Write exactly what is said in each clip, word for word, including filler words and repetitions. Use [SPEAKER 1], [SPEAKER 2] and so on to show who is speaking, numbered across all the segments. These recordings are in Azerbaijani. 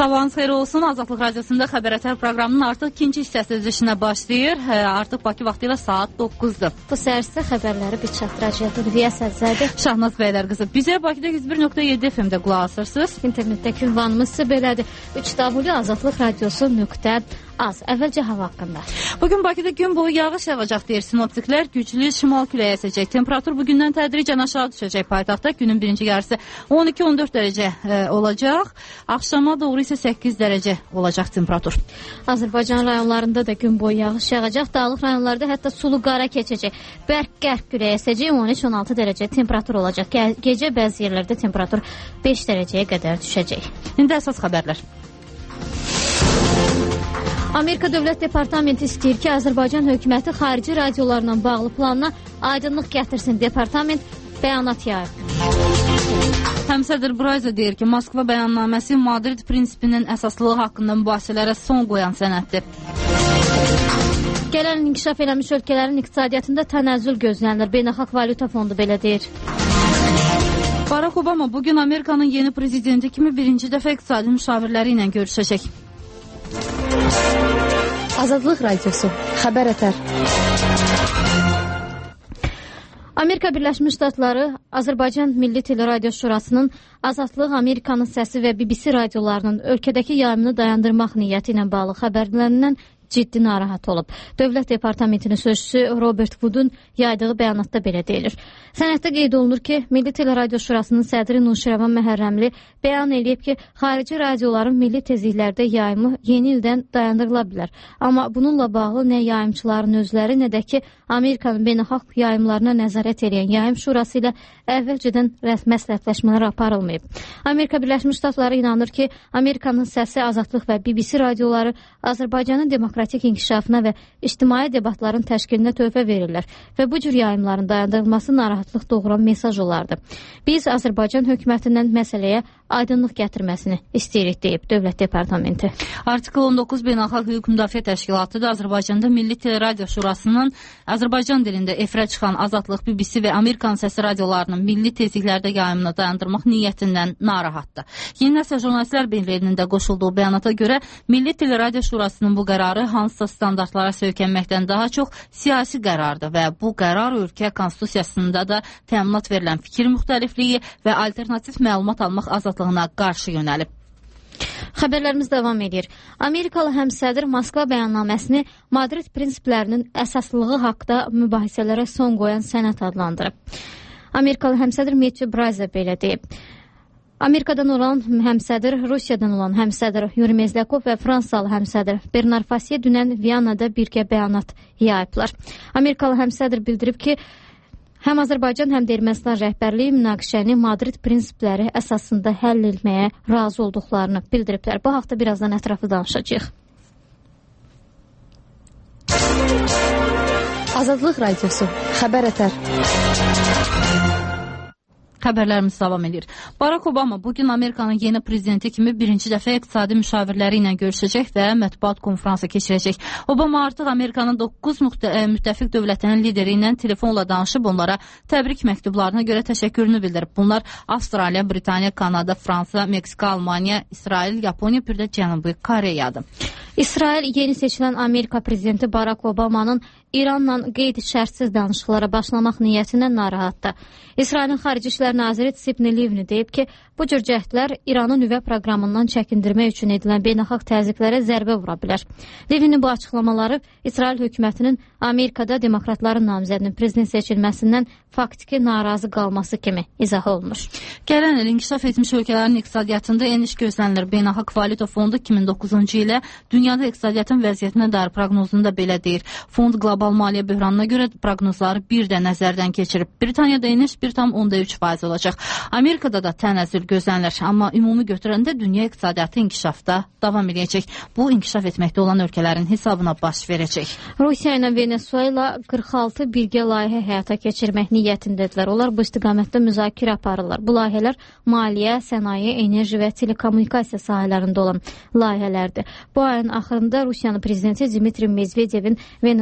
[SPEAKER 1] Sabahınız xeyir olsun. Azadlıq Radiosunda Xəbər Ətər proqramının artıq ikinci hissəsi öz işinə başlayır. Artıq Bakı vaxtı ilə saat doqquzdur.
[SPEAKER 2] Bu səhər sizə xəbərləri bir çatdıracaq. Riya Sədzədə,
[SPEAKER 1] Şahnaz Bəylər qızı. Bizə Bakıda yüz bir nöqtə yeddi F M-də qulaq asırsınız.
[SPEAKER 2] İnternetdəki ünvanımız isə belədir. üç w azadlıq radiosu nöqtə az. Əvvəlcə hava haqqında.
[SPEAKER 1] Bugün Bakıda gün boyu yağış yağacaq deyir sinoptiklər. Güclü şimal küləyi əsəcək. Temperatur bugündən tədricən aşağı düşəcək paytaxtda. Günün birinci yarısı on iki on dörd dərəcə e, olacaq. Axşama doğru isə səkkiz dərəcə olacaq temperatur.
[SPEAKER 2] Azərbaycan rayonlarında da gün boyu yağış yağacaq. Dağlıq rayonlarda hətta sulu qara keçəcək. Bərk-qərb küləyi əsəcək. on üç on altı dərəcə temperatur olacaq. Ge gecə bəzi yerlərdə temperatur beş dərəcəyə qədər düşəcək.
[SPEAKER 1] İndi əsas xəbərlər.
[SPEAKER 2] Amerika Dövlət Departamenti istəyir ki, Azərbaycan hökuməti xarici radiolarla bağlı planına aydınlıq gətirsin. Departament bəyanat yayıb.
[SPEAKER 1] Həmsədr Brayza deyir ki, Moskva bəyannaməsi Madrid prinsipinin əsaslığı haqqında mübahisələrə son qoyan sənəddir.
[SPEAKER 2] Gələn inkişaf eləmiş ölkələrin iqtisadiyyatında tənəzzül gözlənilir. Beynəlxalq Valyuta Fondu belə deyir.
[SPEAKER 1] Barack Obama bugün Amerikanın yeni prezidenti kimi birinci dəfə iqtisadi müşavirləri ilə görüşəcək.
[SPEAKER 2] Azadlıq Radiosu, Xəbər Ətər. Amerika Birləşmiş Ştatları Azərbaycan Milli Teleradio Şurasının Azadlıq, Amerikanın Səsi və B B C radiolarının ölkədəki yayımını dayandırmaq niyyəti ilə bağlı xəbərlərindən ciddi narahat olub. Dövlət Departamentinin sözçüsü Robert Wood'un yaydığı bəyanatda belə deyilir. Sənəddə qeyd olunur ki, Milli Teleradio Şurasının sədri Nuşirəvan Məhərrəmli bəyan edib ki, xarici radioların milli tezliklərdə yayımı yeni ildən dayandırıla bilər. Amma bununla bağlı nə yayımçıların özləri, nə də ki, Amerikanın beynəlxalq yayımlarına nəzarət edən yayım şurası ilə əvvəlcədən məsləhətləşmələr aparılmayıb. Amerika Birləşmiş Ştatları inanır ki, Amerikanın Səsi, Azadlıq və B B C radioları Azərbaycanın demokratik inkişafına və ictimai debatların təşkilinə töhfə verirlər və bu cür yayımların dayandırılması narahatlıq doğuran mesaj olardı. Biz Azərbaycan hökumətindən məsələyə aydınlıq gətirməsini istəyirik, deyib Dövlət Departamenti.
[SPEAKER 1] Artikl on doqquz Beynəlxalq Hüquq Müdafiə Təşkilatı da Azərbaycanda Milli Teleradio Şurasının Azərbaycan dilində efirə çıxan Azadlıq, B B C və Amerikan Səsi radiolarının milli tezliklərdə yayımını dayandırmaq niyyətindən narahatdır. Yeni Nəsil Jurnalistlər Birliyinin də qoşulduğu bəyanata görə Milli Teleradio Şurasının bu qərarı hansısa standartlara söykənməkdən daha çox siyasi qərardır və bu qərar ölkə konstitusiyasında da təminat verilən fikir müxtəlifliyi və alternativ məlumat almaq azadlığına qarşı yönəlib.
[SPEAKER 2] Xəbərlərimiz davam edir. Amerikalı həmsədr Moskva bəyannaməsini Madrid prinsiplərinin əsaslığı haqda mübahisələrə son qoyan sənəd adlandırıb. Amerikalı həmsədr Matthew Brayza belə deyib. Amerikadan olan həmsədr, Rusiyadan olan həmsədr Yuri Mezlyakov və Fransalı həmsədr Bernard Fassier dünən Viyanada birgə bəyanat yayıblar. Amerikalı həmsədr bildirib ki, həm Azərbaycan, həm də Ermənistan rəhbərliyi münaqişəni Madrid prinsipləri əsasında həll etməyə razı olduqlarını bildiriblər. Bu haqda birazdan ətraflı danışacağıq. Azadlıq Radiosu, Xəbər Ətər.
[SPEAKER 1] Xəbərlərimiz davam edir. Barack Obama bugün Amerikanın yeni prezidenti kimi birinci dəfə iqtisadi müşavirləri ilə görüşəcək və mətbuat konfransı keçirəcək. Obama artıq Amerikanın doqquz müttəfiq dövlətinin lideri ilə telefonla danışıb, onlara təbrik məktublarına görə təşəkkürünü bildirib. Bunlar Avstraliya, Britaniya, Kanada, Fransa, Meksika, Almaniya, İsrail, Yaponiya, bir də Cənubi Koreyadır.
[SPEAKER 2] İsrail yeni seçilən Amerika prezidenti Barack Obama'nın İranla qeyd-şərtsiz danışıqlara başlamaq niyyətindən narahatdır. İsrailin Xarici İşlər Naziri Sipni Livni deyib ki, bu cür cəhdlər İranın nüvə proqramından çəkindirmək üçün edilən beynəlxalq təzyiqlərə zərbə vura bilər. Livni bu açıqlamaları İsrail hökumətinin Amerikada demokratların namizədinin prezident seçilməsindən faktiki narazı qalması kimi izah olunur.
[SPEAKER 1] Gələn il inkişaf etmiş ölkələrin iqtisadiyyatında eniş gözlənilir. Beynəlxalq Valyuta Fondu iki min doqquzuncu ilə dünyada iqtisadiyyatın vəziyyətinə dair proqnozunu da belə deyir. Fond qlobal maliyyə böhranına görə proqnozları bir də nəzərdən keçirib. Britaniyada eniş bir tam onda üç faiz olacaq. Amerikada da tənəzzül gözlənilir. Amma ümumi götürəndə dünya iqtisadiyyatı inkişafda davam edəcək. Bu, inkişaf etməkdə olan ölkələrin hesabına baş verəcək.
[SPEAKER 2] Rusiya ilə Venezuela qırx altı birgə layihə həyata keçirmək niyyətindədirlər. Onlar bu istiqamətdə müzakirə aparırlar. Bu layihələr maliyyə, sənaye, enerji və telekommunikasiya sahələrində olan layihələrdir. Bu ayın axırında Rusiyanın prezidenti Dmitri Medvedevin Venezuelaya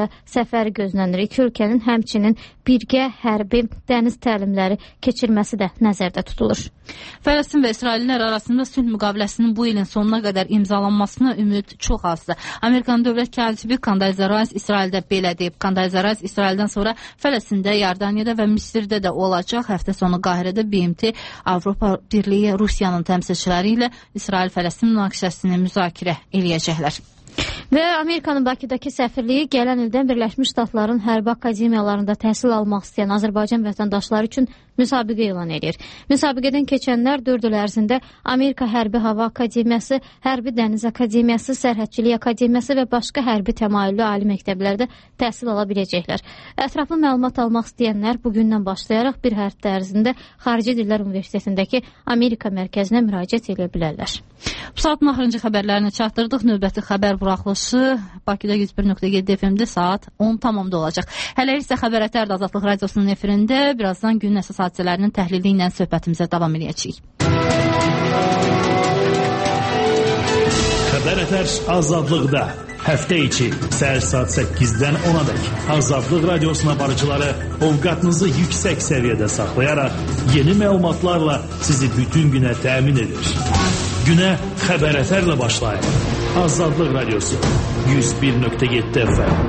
[SPEAKER 2] səfəri gözlənir. İki ölkənin həmçinin birgə hərbi dəniz təlimləri keçirməsi də nəzərdə tutulur.
[SPEAKER 1] Fələstin və İsraillər arasında sülh müqaviləsinin bu ilin sonuna qədər imzalanmasına ümid çox azdır. Amerikanın dövlət katibi Condoleezza Rice İsraildə belə deyib. Condoleezza Rice İsraildən sonra Fələstində, Yardaniyada və Misirdə də olacaq. Həftə sonu Qahirədə B M T, Avropa Birliyi, Rusiyanın təmsilçiləri ilə İsrail-Fələstin münaqişəsini müzakirə eləyəcəklər.
[SPEAKER 2] Və Amerikanın Bakıdakı səfirliyi gələn ildən Birləşmiş Ştatların hərbi akademiyalarında təhsil almaq istəyən Azərbaycan vətəndaşları üçün müsabiqə elan edir. Müsabiqədən keçənlər dörd il ərzində Amerika Hərbi Hava Akademiyası, Hərbi Dəniz Akademiyası, Sərhədçilik Akademiyası və başqa hərbi təmayüllü ali məktəblərdə təhsil ala biləcəklər. Ətraflı məlumat almaq istəyənlər bugündən başlayaraq bir həftə ərzində Xarici Dillər Universitetindəki Amerika mərkəzinə müraciət edə bilərlər.
[SPEAKER 1] Bu saat axırıncı xəbərlərini çatdırdıq. Növbəti xəbər buraxılışı Bakıda yüz bir nöqtə yeddi F M-də saat on tamamda olacaq. Hələlik isə Xəbər Ətər Azadlıq Radiosunun efirində birazdan günün əsas hadisələrinin təhlili ilə söhbətimizə davam edəcəyik.
[SPEAKER 3] Xəbər Ətər Azadlıqda həftə içi səhər saat səkkizdən ona dək Azadlıq Radiosuna barıcıları ovqatınızı yüksək səviyyədə saxlayaraq yeni məlumatlarla sizi bütün günə təmin edir. Günə Xəbər Ətərlə başlayın. Azadlıq Radiosu yüz bir nöqtə yeddi F M.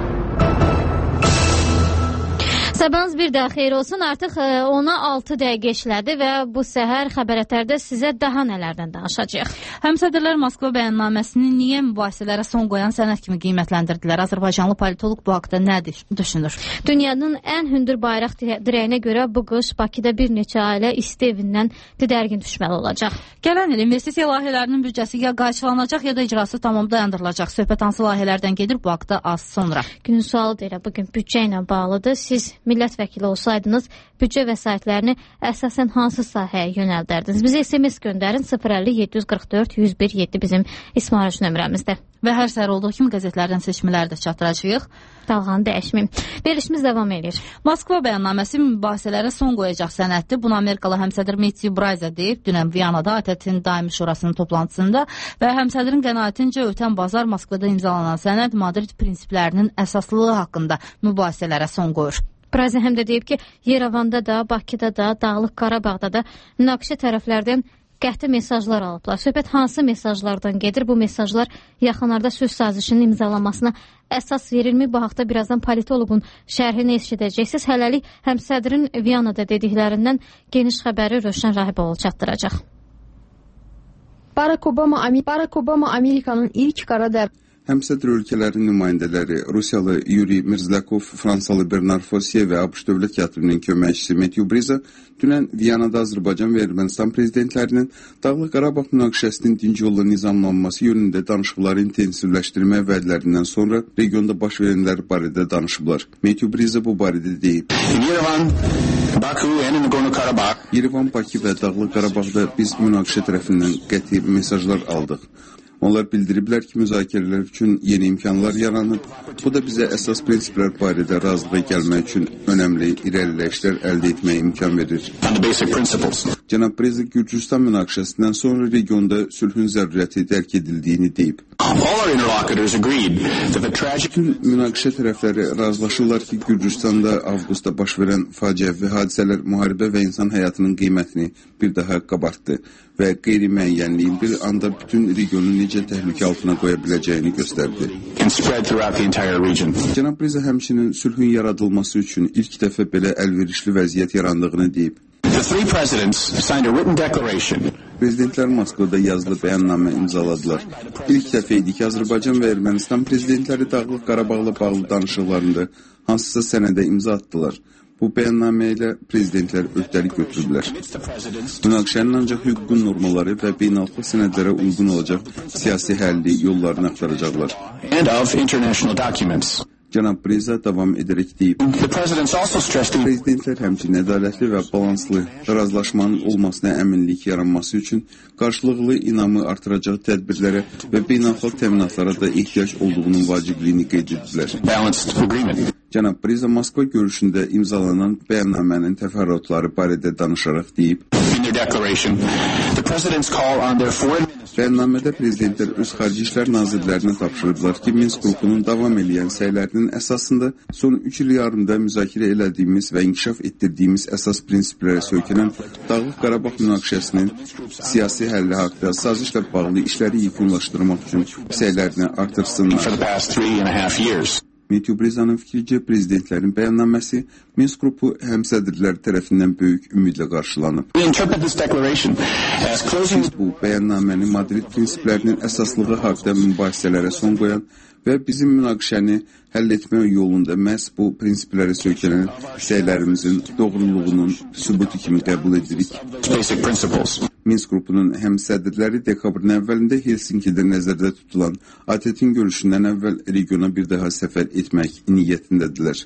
[SPEAKER 2] Sabahınız bir daha xeyir olsun. Artıq ona altı dəqiqə işlədi və bu səhər Xəbər Ətərdə sizə daha nələrdən danışacağıq.
[SPEAKER 1] Həmsədrlər Moskva bəyannaməsini niyə mübahisələrə son qoyan sənəd kimi qiymətləndirdilər? Azərbaycanlı politoloq bu haqda nə düşünür?
[SPEAKER 2] Dünyanın ən hündür bayraq dirəyinə görə bu qış Bakıda bir neçə ailə isti evindən didərgin düşməli olacaq.
[SPEAKER 1] Gələn il investisiya layihələrinin büdcəsi ya qayçılanacaq ya da icrası tamam dayandırılacaq. Söhbət hansı layihələrdən gedir bu haqda az sonra.
[SPEAKER 2] Günün sualı deyil, bugün büdcə ilə bağlıdır. Siz millət vəkili olsaydınız, büdcə vəsaitlərini əsasən hansı sahəyə yönəldərdiniz? Bizə S M S göndərin sıfır əlli yeddi yüz qırx dörd yüz bir yeddi bizim İsmarış nömrəmizdə.
[SPEAKER 1] Və hər səhər olduğu kimi qəzetlərdən seçmələri də çatdıracağıq.
[SPEAKER 2] Dalğanı dəyişməyim. Verilişimiz davam edir.
[SPEAKER 1] Moskva bəyannaməsi mübahisələrə son qoyacaq sənəddir. Bunu Amerikalı həmsədr Matthew Bryza deyib dünən Viyanada A T T-in daimi şurasının toplantısında və həmsədrin qənaətincə ötən bazar Moskvada imzalanan sənəd Madrid prinsiplərinin əsaslığı haqqında mübahisələrə son qoyur.
[SPEAKER 2] Bryza həm də deyib ki, Yerevanda da, Bakıda da, Dağlıq Qarabağda da münaqişə tərəflərdən qəti mesajlar alıblar. Söhbət hansı mesajlardan gedir? Bu mesajlar yaxınlarda sülh sazişinin imzalanmasına əsas verilmi? Bu haqda birazdan politoloqun şərhini eşidəcəksiniz. Hələlik həmsədrin Viyanada dediklərindən geniş xəbəri Rövşən Rahiboğlu çatdıracaq.
[SPEAKER 4] Barack Obama, Barack Obama Amerikanın ilk qara dər
[SPEAKER 5] Həmsədr ölkələrin nümayəndələri Rusiyalı Yuri Mirzlakov, Fransalı Bernard Fossier və ABŞ dövlət katibinin köməkçisi Matthew Bryza dünən Viyanada Azərbaycan və Ermənistan prezidentlərinin Dağlıq Qarabağ münaqişəsinin dinc yolla nizamlanması yönündə danışıqları intensivləşdirmə vədlərindən sonra regionda baş verənlər barədə danışıblar. Matthew Bryza bu barədə deyib.
[SPEAKER 6] Yerevan, Bakı və Nagorno-Qarabağ.
[SPEAKER 5] Yerevan, Bakı və Dağlıq Qarabağda biz münaqişə tərəfindən qəti mesajlar aldıq. Onlar bildiriblər ki, müzakirələr üçün yeni imkanlar yaranıb. Bu da bizə əsas prinsiplər barədə razılığa gəlmək üçün önəmli irəliləyişlər əldə etməyə imkan verir. Cənab Bryza Gürcüstan münaqişəsindən sonra regionda sülhün zəruriyyəti dərk edildiyini deyib. Bütün münaqişə tərəfləri razılaşırlar ki, Gürcüstanda avqustda baş verən faciəvi hadisələr müharibə və insan həyatının qiymətini bir daha qabartdı və qeyri-müəyyənliyin bir anda bütün regionu necə təhlükə altına qoya biləcəyini göstərdi. Cənab Bryza həmçinin sülhün yaradılması üçün ilk dəfə belə əlverişli vəziyyət yarandığını deyib. Prezidentlər Moskvada yazılı bəyannamə imzaladılar. İlk dəfə idi ki, Azərbaycan və Ermənistan prezidentləri Dağlıq Qarabağla bağlı danışıqlarında hansısa sənədə imza atdılar. Bu bəyannamə ilə prezidentlər öhdəlik götürüblər. Münaqişənin ancaq hüququn normalları və beynəlxalq sənədlərə uyğun olacaq siyasi həlli yollarını axtaracaqlar. Cənab Bryza davam edərək deyib. Prezidentlər həmçinin ədalətli və balanslı razılaşmanın olmasına əminlik yaranması üçün qarşılıqlı inamı artıracaq tədbirlərə və beynəlxalq təminatlara da ehtiyac olduğunun vacibliyini qeyd ediblər. Cənab Bryza Moskva görüşündə imzalanan bəyannamənin təfərrüatları barədə danışaraq deyib. Bəyannamədə prezidentlər öz xarici işlər nazirlərinə tapşırıblar ki, Minsk qrupunun davam edən səylərinin əsasında son üç il yarımda müzakirə elədiyimiz və inkişaf etdirdiyimiz əsas prinsiplərə söykənən Dağlıq Qarabağ münaqişəsinin siyasi həlli haqda sazişlə bağlı işləri yekunlaşdırmaq üçün səylərini artırsınlar. Mityu Brizanın fikrincə prezidentlərin bəyannaməsi Minsk qrupu həmsədrlər tərəfindən böyük ümidlə qarşılanıb. Biz bu bəyannaməni Madrid prinsiplərinin əsaslığı haqda mübahisələrə son qoyan və bizim münaqişəni həll etmə yolunda məhz bu prinsiplərə söykənən səylərimizin doğruluğunun sübutu kimi qəbul edirik. Minsk qrupunun həmsədrləri dekabrın əvvəlində Helsinkidə nəzərdə tutulan A T T-in görüşündən əvvəl regiona bir daha səfər etmək niyyətindədirlər.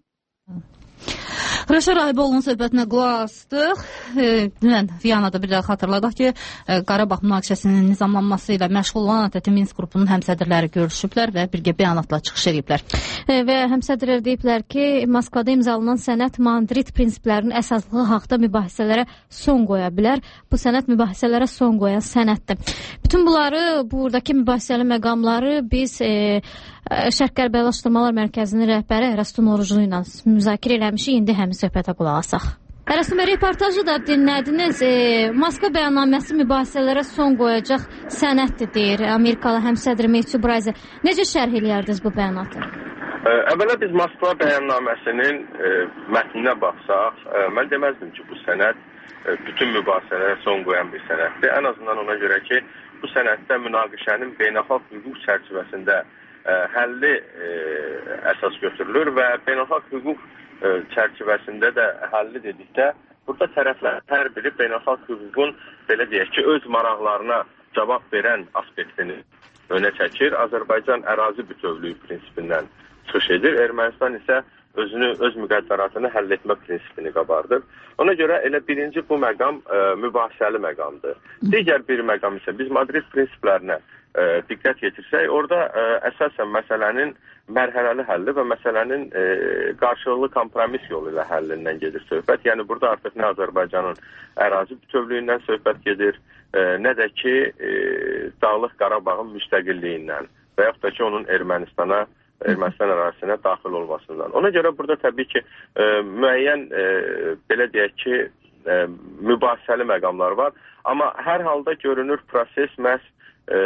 [SPEAKER 1] Rəşad Ayıboğlu'nun söhbətinə qulaq asdıq. Dünən Viyanada bir də xatırladıq ki, Qarabağ münaqişəsinin nizamlanması ilə məşğul olan A T T Minsk qrupunun həmsədrləri görüşüblər və birgə bəyanatla çıxış ediblər.
[SPEAKER 2] Və həmsədrlər deyiblər ki, Moskvada imzalanan sənəd Madrid prinsiplərinin əsaslığı haqda mübahisələrə son qoya bilər. Bu sənəd mübahisələrə son qoyan sənəddir. Bütün bunları, buradakı mübahisəli məqamları biz e, Şərq-Qərb Araşdırmalar Mərkəzinin rəhbəri Ərəstun Oruclu ilə müzakirə eləmişik. İndi həmin söhbətə qulaq asaq. Ərəstun bəy, reportajı da dinlədiniz. E, Moskva bəyannaməsi mübahisələrə son qoyacaq sənəddir, deyir Amerikalı həmsədri Mityu Brizan. Necə şərh eləyərdiniz bu bəyanatı?
[SPEAKER 7] Əvvəla biz Moskva bəyannaməsinin e, mətninə baxsaq, e, mən deməzdim ki, bu sənəd e, bütün mübahisələrə son qoyan bir sənəddir. Ən azından ona görə ki, bu sənəddə münaqişənin beynəlxalq hüquq çərçivəsində e, həlli e, əsas götürülür və beynəlxalq hüquq e, çərçivəsində də həlli dedikdə, burada tərəflər hər biri beynəlxalq hüququn, belə deyək ki, öz maraqlarına cavab verən aspektini önə çəkir. Azərbaycan ərazi bütövlüyü prinsipindən çıxış edir. Ermənistan isə özünü, öz müqəddəratını həll etmə prinsipini qabardır. Ona görə elə birinci bu məqam e, mübahisəli məqamdır. Digər bir məqam isə biz Madrid prinsiplərinə e, diqqət yetirsək, orada e, əsasən məsələnin mərhələli həlli və məsələnin e, qarşılıqlı kompromis yolu ilə həllindən gedir söhbət. Yəni burada artıq nə Azərbaycanın ərazi bütövlüyündən söhbət gedir, e, nə də ki e, Dağlıq Qarabağın müstəqilliyindən və yaxud da ki onun Ermənistana Ermənistan ərazisinə daxil olmasından. Ona görə burada təbii ki, e, müəyyən, e, belə deyək ki, e, mübahisəli məqamlar var. Amma hər halda görünür proses məhz e,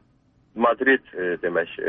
[SPEAKER 7] Madrid e, demək, e,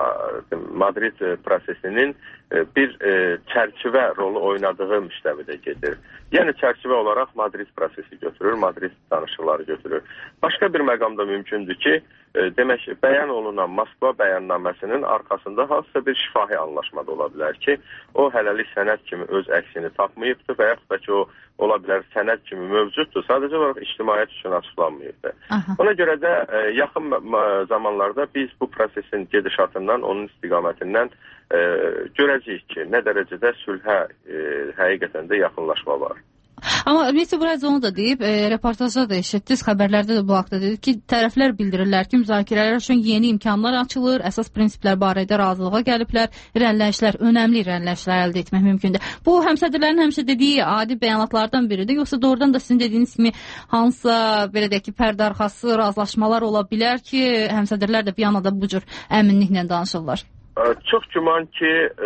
[SPEAKER 7] Madrid prosesinin e, bir e, çərçivə rolu oynadığı müstəvidə gedir. Yəni çərçivə olaraq Madrid prosesi götürür, Madrid danışıqları götürür. Başqa bir məqamda mümkündür ki, e, demək, bəyan olunan Moskva bəyannaməsinin arxasında hansısa bir şifahi anlaşma da ola bilər ki, o hələlik sənəd kimi öz əksini tapmayıbdır və yaxud da ki, o ola bilər sənəd kimi mövcuddur, sadəcə olaraq ictimaiyyət üçün açıqlanmayıbdır. Aha. Ona görə də e, yaxın zamanlarda biz bu prosesin gedişatından, onun istiqamətindən e, görəcəyik ki, nə dərəcədə sülhə e, həqiqətən də yaxınlaşma var.
[SPEAKER 1] Amma Mityu Brizan onu da deyib, e, reportajda da eşitdiniz, xəbərlərdə də bu haqda dedi ki, tərəflər bildirirlər ki, müzakirələr üçün yeni imkanlar açılır, əsas prinsiplər barədə razılığa gəliblər, irəliləyişlər, önəmli irəliləyişlər əldə etmək mümkündür. Bu həmsədrlərin həmişə dediyi adi bəyanatlardan biridir, yoxsa doğrudan da sizin dediyiniz kimi hansısa belə deyək ki, pərdə arxası razılaşmalar ola bilər ki, həmsədrlər də Viyanada bu cür əminliklə danışırlar?
[SPEAKER 7] Çox güman ki, e,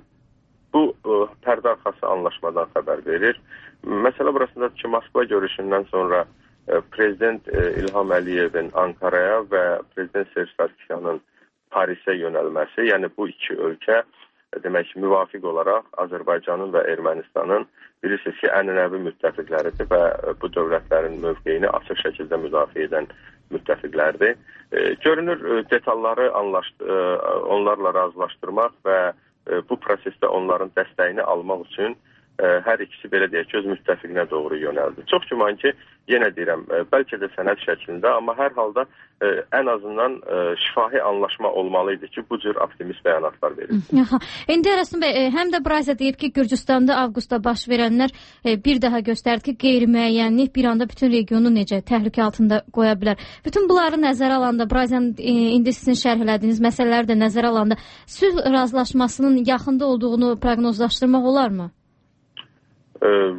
[SPEAKER 7] bu e, pərdə arxası anlaşmadan xəbər verir. Məsələ burasındadır ki, Moskva görüşündən sonra e, Prezident e, İlham Əliyevin Ankaraya və Prezident Serj Sarkisyanın Parisə yönəlməsi, yəni bu iki ölkə e, demək müvafiq olaraq Azərbaycanın və Ermənistanın bilirsiniz ki, ənənəvi müttəfiqləridir və e, bu dövlətlərin mövqeyini açıq şəkildə müdafiə edən müttəfiqlərdir. E, görünür e, detalları anlaşdı, e, onlarla razılaşdırmaq və e, bu prosesdə onların dəstəyini almaq üçün hər ikisi belə deyək ki, öz müttəfiqinə doğru yönəldi. Çox güman ki, yenə deyirəm, bəlkə də sənəd şəklində, amma hər halda ə, ən azından ə, şifahi anlaşma olmalıydı ki, bu cür optimist bəyanatlar verilsin.
[SPEAKER 2] İndi Ərəstun bəy, həm də Brizan deyib ki, Gürcüstanda avqustda baş verənlər ə, bir daha göstərdi ki, qeyri-müəyyənlik bir anda bütün regionu necə təhlükə altında qoya bilər. Bütün bunları nəzərə alanda, Brizan indi sizin şərh elədiyiniz məsələləri də nəzərə alanda sülh razılaşmasının yaxında olduğunu proqnozlaşdırmaq olarmı?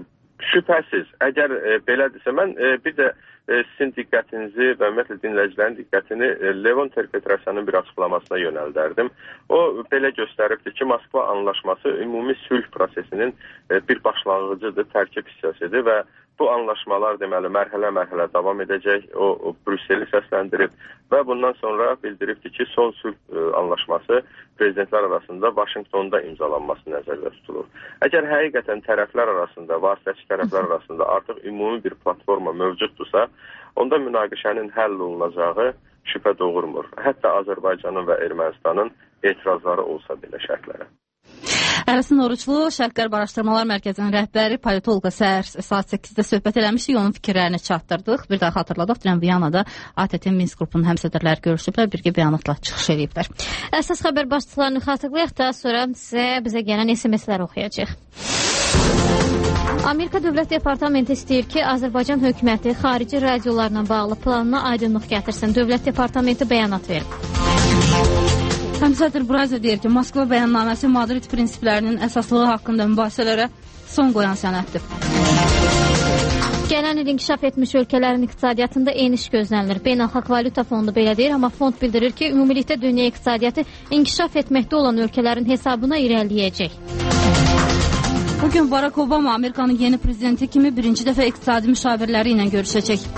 [SPEAKER 7] Şübhəsiz, əgər e, belədirsə, mən e, bir də e, sizin diqqətinizi və ümumiyyətlə dinləyicilərin diqqətini e, Levon Ter-Petrosyanın bir açıqlamasına yönəldərdim. O belə göstəribdir ki, Moskva anlaşması ümumi sülh prosesinin e, bir başlanğıcıdır, tərkib hissəsidir və bu anlaşmalar deməli mərhələ-mərhələ davam edəcək. O, o Brüsseli səsləndirib və bundan sonra bildiribdir ki, son sülh e, anlaşması prezidentlər arasında Vaşinqtonda imzalanması nəzərdə tutulur. Əgər həqiqətən tərəflər arasında, vasitəçi tərəflər arasında artıq ümumi bir platforma mövcuddursa, onda münaqişənin həll olunacağı şübhə doğurmur. Hətta Azərbaycanın və Ermənistanın etirazları olsa belə şərtlərə.
[SPEAKER 1] Ələsin Oruçlu, Şərq Qərb Araşdırmalar Mərkəzinin rəhbəri, politoloqla səhər saat səkkizdə söhbət eləmişik, onun fikirlərini çatdırdıq. Bir daha xatırladıq, dünən Viyanada A T T Minsk qrupunun həmsədrləri görüşüblər, birgə bəyanatla çıxış ediblər.
[SPEAKER 2] Əsas xəbər başlıqlarını xatırlayaq da, sonra sizə bizə gələn S M S-lər oxuyacaq. Amerika Dövlət Departamenti istəyir ki, Azərbaycan hökuməti xarici radiolarla bağlı planına aydınlıq gətirsin. Dövlət Departamenti bəyanat verib.
[SPEAKER 1] Həmsədr Buraza deyir ki, Moskva bəyannaməsi Madrid prinsiplərinin əsaslığı haqqında mübahisələrə son qoyan sənəddir.
[SPEAKER 2] Gələn il inkişaf etmiş ölkələrin iqtisadiyyatında eniş gözlənilir. Beynəlxalq Valyuta Fondu belə deyir, amma fond bildirir ki, ümumilikdə dünya iqtisadiyyatı inkişaf etməkdə olan ölkələrin hesabına irəliləyəcək.
[SPEAKER 1] Bugün Barack Obama Amerikanın yeni prezidenti kimi birinci dəfə iqtisadi müşavirləri ilə görüşəcək.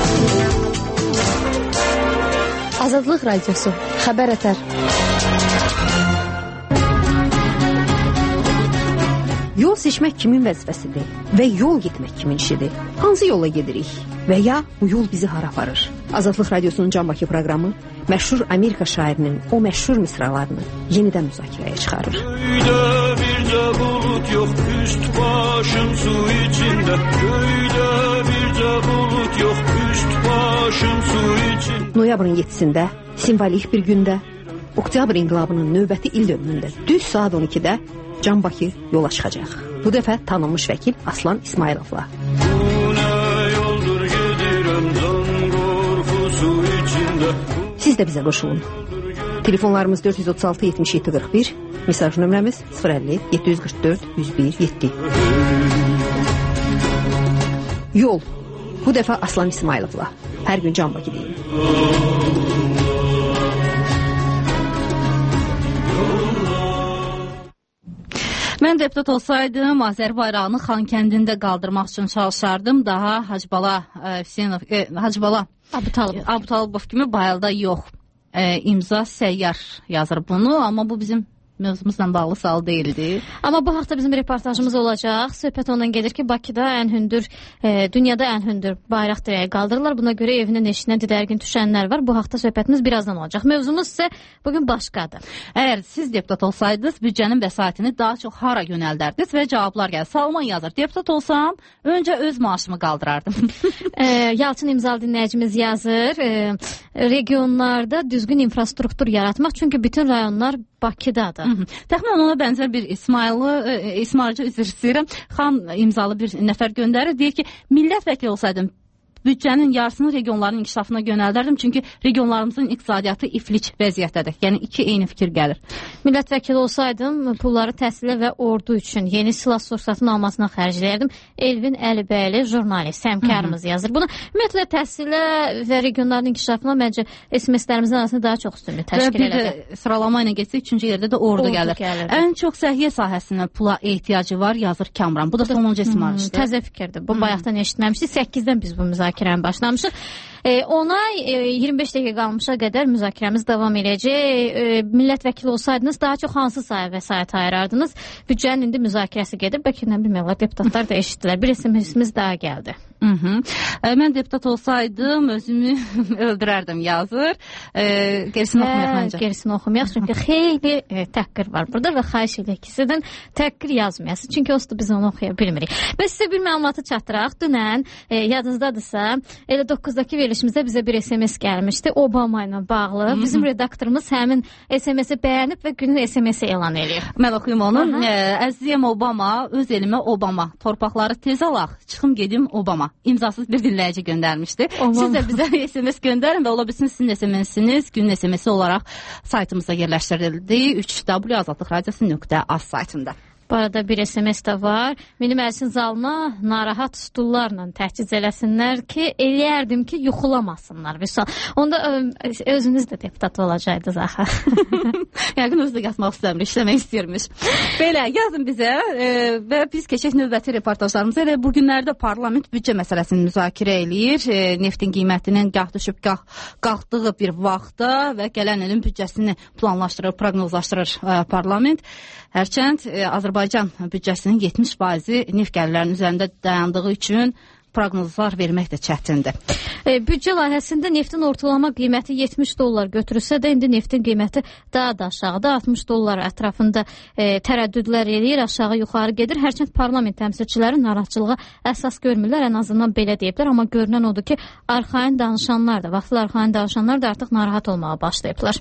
[SPEAKER 4] Azadlıq Radiosu, Xəbər Ətər.
[SPEAKER 8] Yol seçmək kimin vəzifəsidir və yol getmək kimin işidir? Hansı yola gedirik və ya bu yol bizi hara aparır? Azadlıq Radiosunun Can Bakı proqramı məşhur Amerika şairinin o məşhur misralarını yenidən müzakirəyə çıxarır.
[SPEAKER 9] Göydə bircə bulut yox, üst başım su içində. Göydə bircə bulut yox, üst başım su içində.
[SPEAKER 8] Noyabrın yeddisində, simvolik bir gündə, Oktyabr inqilabının növbəti il dönümündə düz saat on ikidə Can Bakı yola çıxacaq. Bu dəfə tanınmış vəkil Aslan İsmayılovla.
[SPEAKER 9] Bu nə yoldur gedirəm, can qorxusu içində.
[SPEAKER 8] Siz də bizə qoşulun. Telefonlarımız dörd yüz otuz altı yetmiş yeddi qırx bir, mesaj nömrəmiz sıfır əlli yeddi yüz qırx dörd yüz bir yeddi. Yol. Bu dəfə Aslan İsmayılovla. Hər gün Can Bakı deyin.
[SPEAKER 1] Mən deputat olsaydım, Azər bayrağını Xankəndində qaldırmaq üçün çalışardım. Daha Hacıbala e, Hüseynov, e, Hacıbala
[SPEAKER 2] Abutalov.
[SPEAKER 1] Abutalov kimi bayılda yox. E, imza səyyar yazır bunu, amma bu bizim mövzumuzla bağlı sual deyildi.
[SPEAKER 2] Amma bu haqda bizim reportajımız olacaq. Söhbət ondan gedir ki, Bakıda ən hündür, e, dünyada ən hündür bayraq dirəyi qaldırırlar. Buna görə evinin eşindən didərgin düşənlər var. Bu haqda söhbətimiz birazdan olacaq. Mövzumuz isə bugün başqadır.
[SPEAKER 1] Əgər siz deputat olsaydınız, büdcənin vəsaitini daha çox hara yönəldərdiniz və cavablar gəlir. Salman yazır, deputat olsam, öncə öz maaşımı qaldırardım.
[SPEAKER 2] e, Yalçın İmzalı dinləyicimiz yazır, e, regionlarda düzgün infrastruktur yaratmaq, çünki bütün rayonlar Bakıdadır.
[SPEAKER 1] Təxminən ona bənzər bir İsmayılı, e, İsmailci üzr istəyirəm, xan imzalı bir nəfər göndərir. Deyir ki, millət vəkili olsaydım, büdcənin yarısını regionların inkişafına yönəldərdim, çünki regionlarımızın iqtisadiyyatı iflic vəziyyətdədir. Yəni iki eyni fikir gəlir.
[SPEAKER 2] Millət vəkili olsaydım, pulları təhsilə və ordu üçün yeni silah sursatının almasına xərcləyərdim. Elvin Əlibəyli jurnalist, həmkarımız yazır. Bunu ümumiyyətlə təhsilə və regionların inkişafına məncə S M S-lərimizin arasında daha çox üstünlük təşkil elədi.
[SPEAKER 1] Və bir də sıralama ilə geçsək, üçüncü yerdə də ordu, ordu gəlir. Gəlirdi. Ən çox səhiyyə sahəsinə pula ehtiyacı var, yazır Kamran. Bu da sonuncu simarişdir.
[SPEAKER 2] Təzə fikirdir. Bu hmm. bayaqdan eşitməmişdik. səkkizdən biz bu müzakirəni başlamışıq. E, ona e, iyirmi beş dəqiqə qalmışa qədər müzakirəmiz davam edəcək. E, millət vəkili olsaydınız, daha çox hansı sahə vəsait ayırardınız? Büdcənin indi müzakirəsi gedir. Bəlkə nə bilmirlər, deputatlar da eşitdilər. Bir SMS-imiz daha gəldi.
[SPEAKER 1] Hı -hı. E, mən deputat olsaydım, özümü öldürərdim, yazır. E, gerisini oxumayaq məncə.
[SPEAKER 2] Gerisini oxumayaq, çünki xeyli e, təhqir var burada və xahiş edək ki, sizdən təhqir yazmayasın. Çünki onsuz biz onu oxuya bilmirik. Və sizə bir məlumatı çatdıraq. Dünən, e, yadınızdadırsa, elə doqquzdakı verilişimizdə bizə bir S M S gəlmişdi Obama ilə bağlı. Hı -hı. Bizim redaktorumuz həmin S M S-i bəyənib və günün S M S-i elan edir.
[SPEAKER 1] Mən oxuyum onu. E, Əziziyəm Obama, öz elimə Obama. Torpaqları tez alaq, çıxım gedim Obama. İmzasız bir dinləyici göndərmişdi. Obama. Siz də bizə S M S göndərin və ola bilsin sizin S M S-iniz gün S M S-i olaraq saytımızda yerləşdirildi. üç w azadlıq radiosu nöqtə az saytında.
[SPEAKER 2] Bu arada bir S M S də var. Milli Məclisin zalına narahat stullarla təhciz eləsinlər ki, eləyərdim ki, yuxulamasınlar. Onda özünüz də deputat olacaqdınız axı.
[SPEAKER 1] Yəqin özü də qatmaq istəmir, işləmək istəyirmiş. Belə, yazın bizə e, və biz keçək növbəti reportajlarımıza. Elə bu günlərdə parlament büdcə məsələsini müzakirə eləyir. E, neftin qiymətinin gah düşüb, gah qalxdığı bir vaxtda və gələn ilin büdcəsini planlaşdırır, proqnozlaşdırır e, parlament. Hərçənd e, Azərbaycan büdcəsinin yetmiş faizi neft gəlirlərinin üzərində dayandığı üçün proqnozlar vermək də çətindir.
[SPEAKER 2] E, büdcə layihəsində neftin ortalama qiyməti yetmiş dollar götürülsə də indi neftin qiyməti daha da aşağıda altmış dollar ətrafında e, tərəddüdlər eləyir, aşağı yuxarı gedir. Hərçənd parlament təmsilçiləri narahatçılığa əsas görmürlər, ən azından belə deyiblər, amma görünən odur ki, arxayın danışanlar da, vaxtlı arxayın danışanlar da artıq narahat olmağa başlayıblar.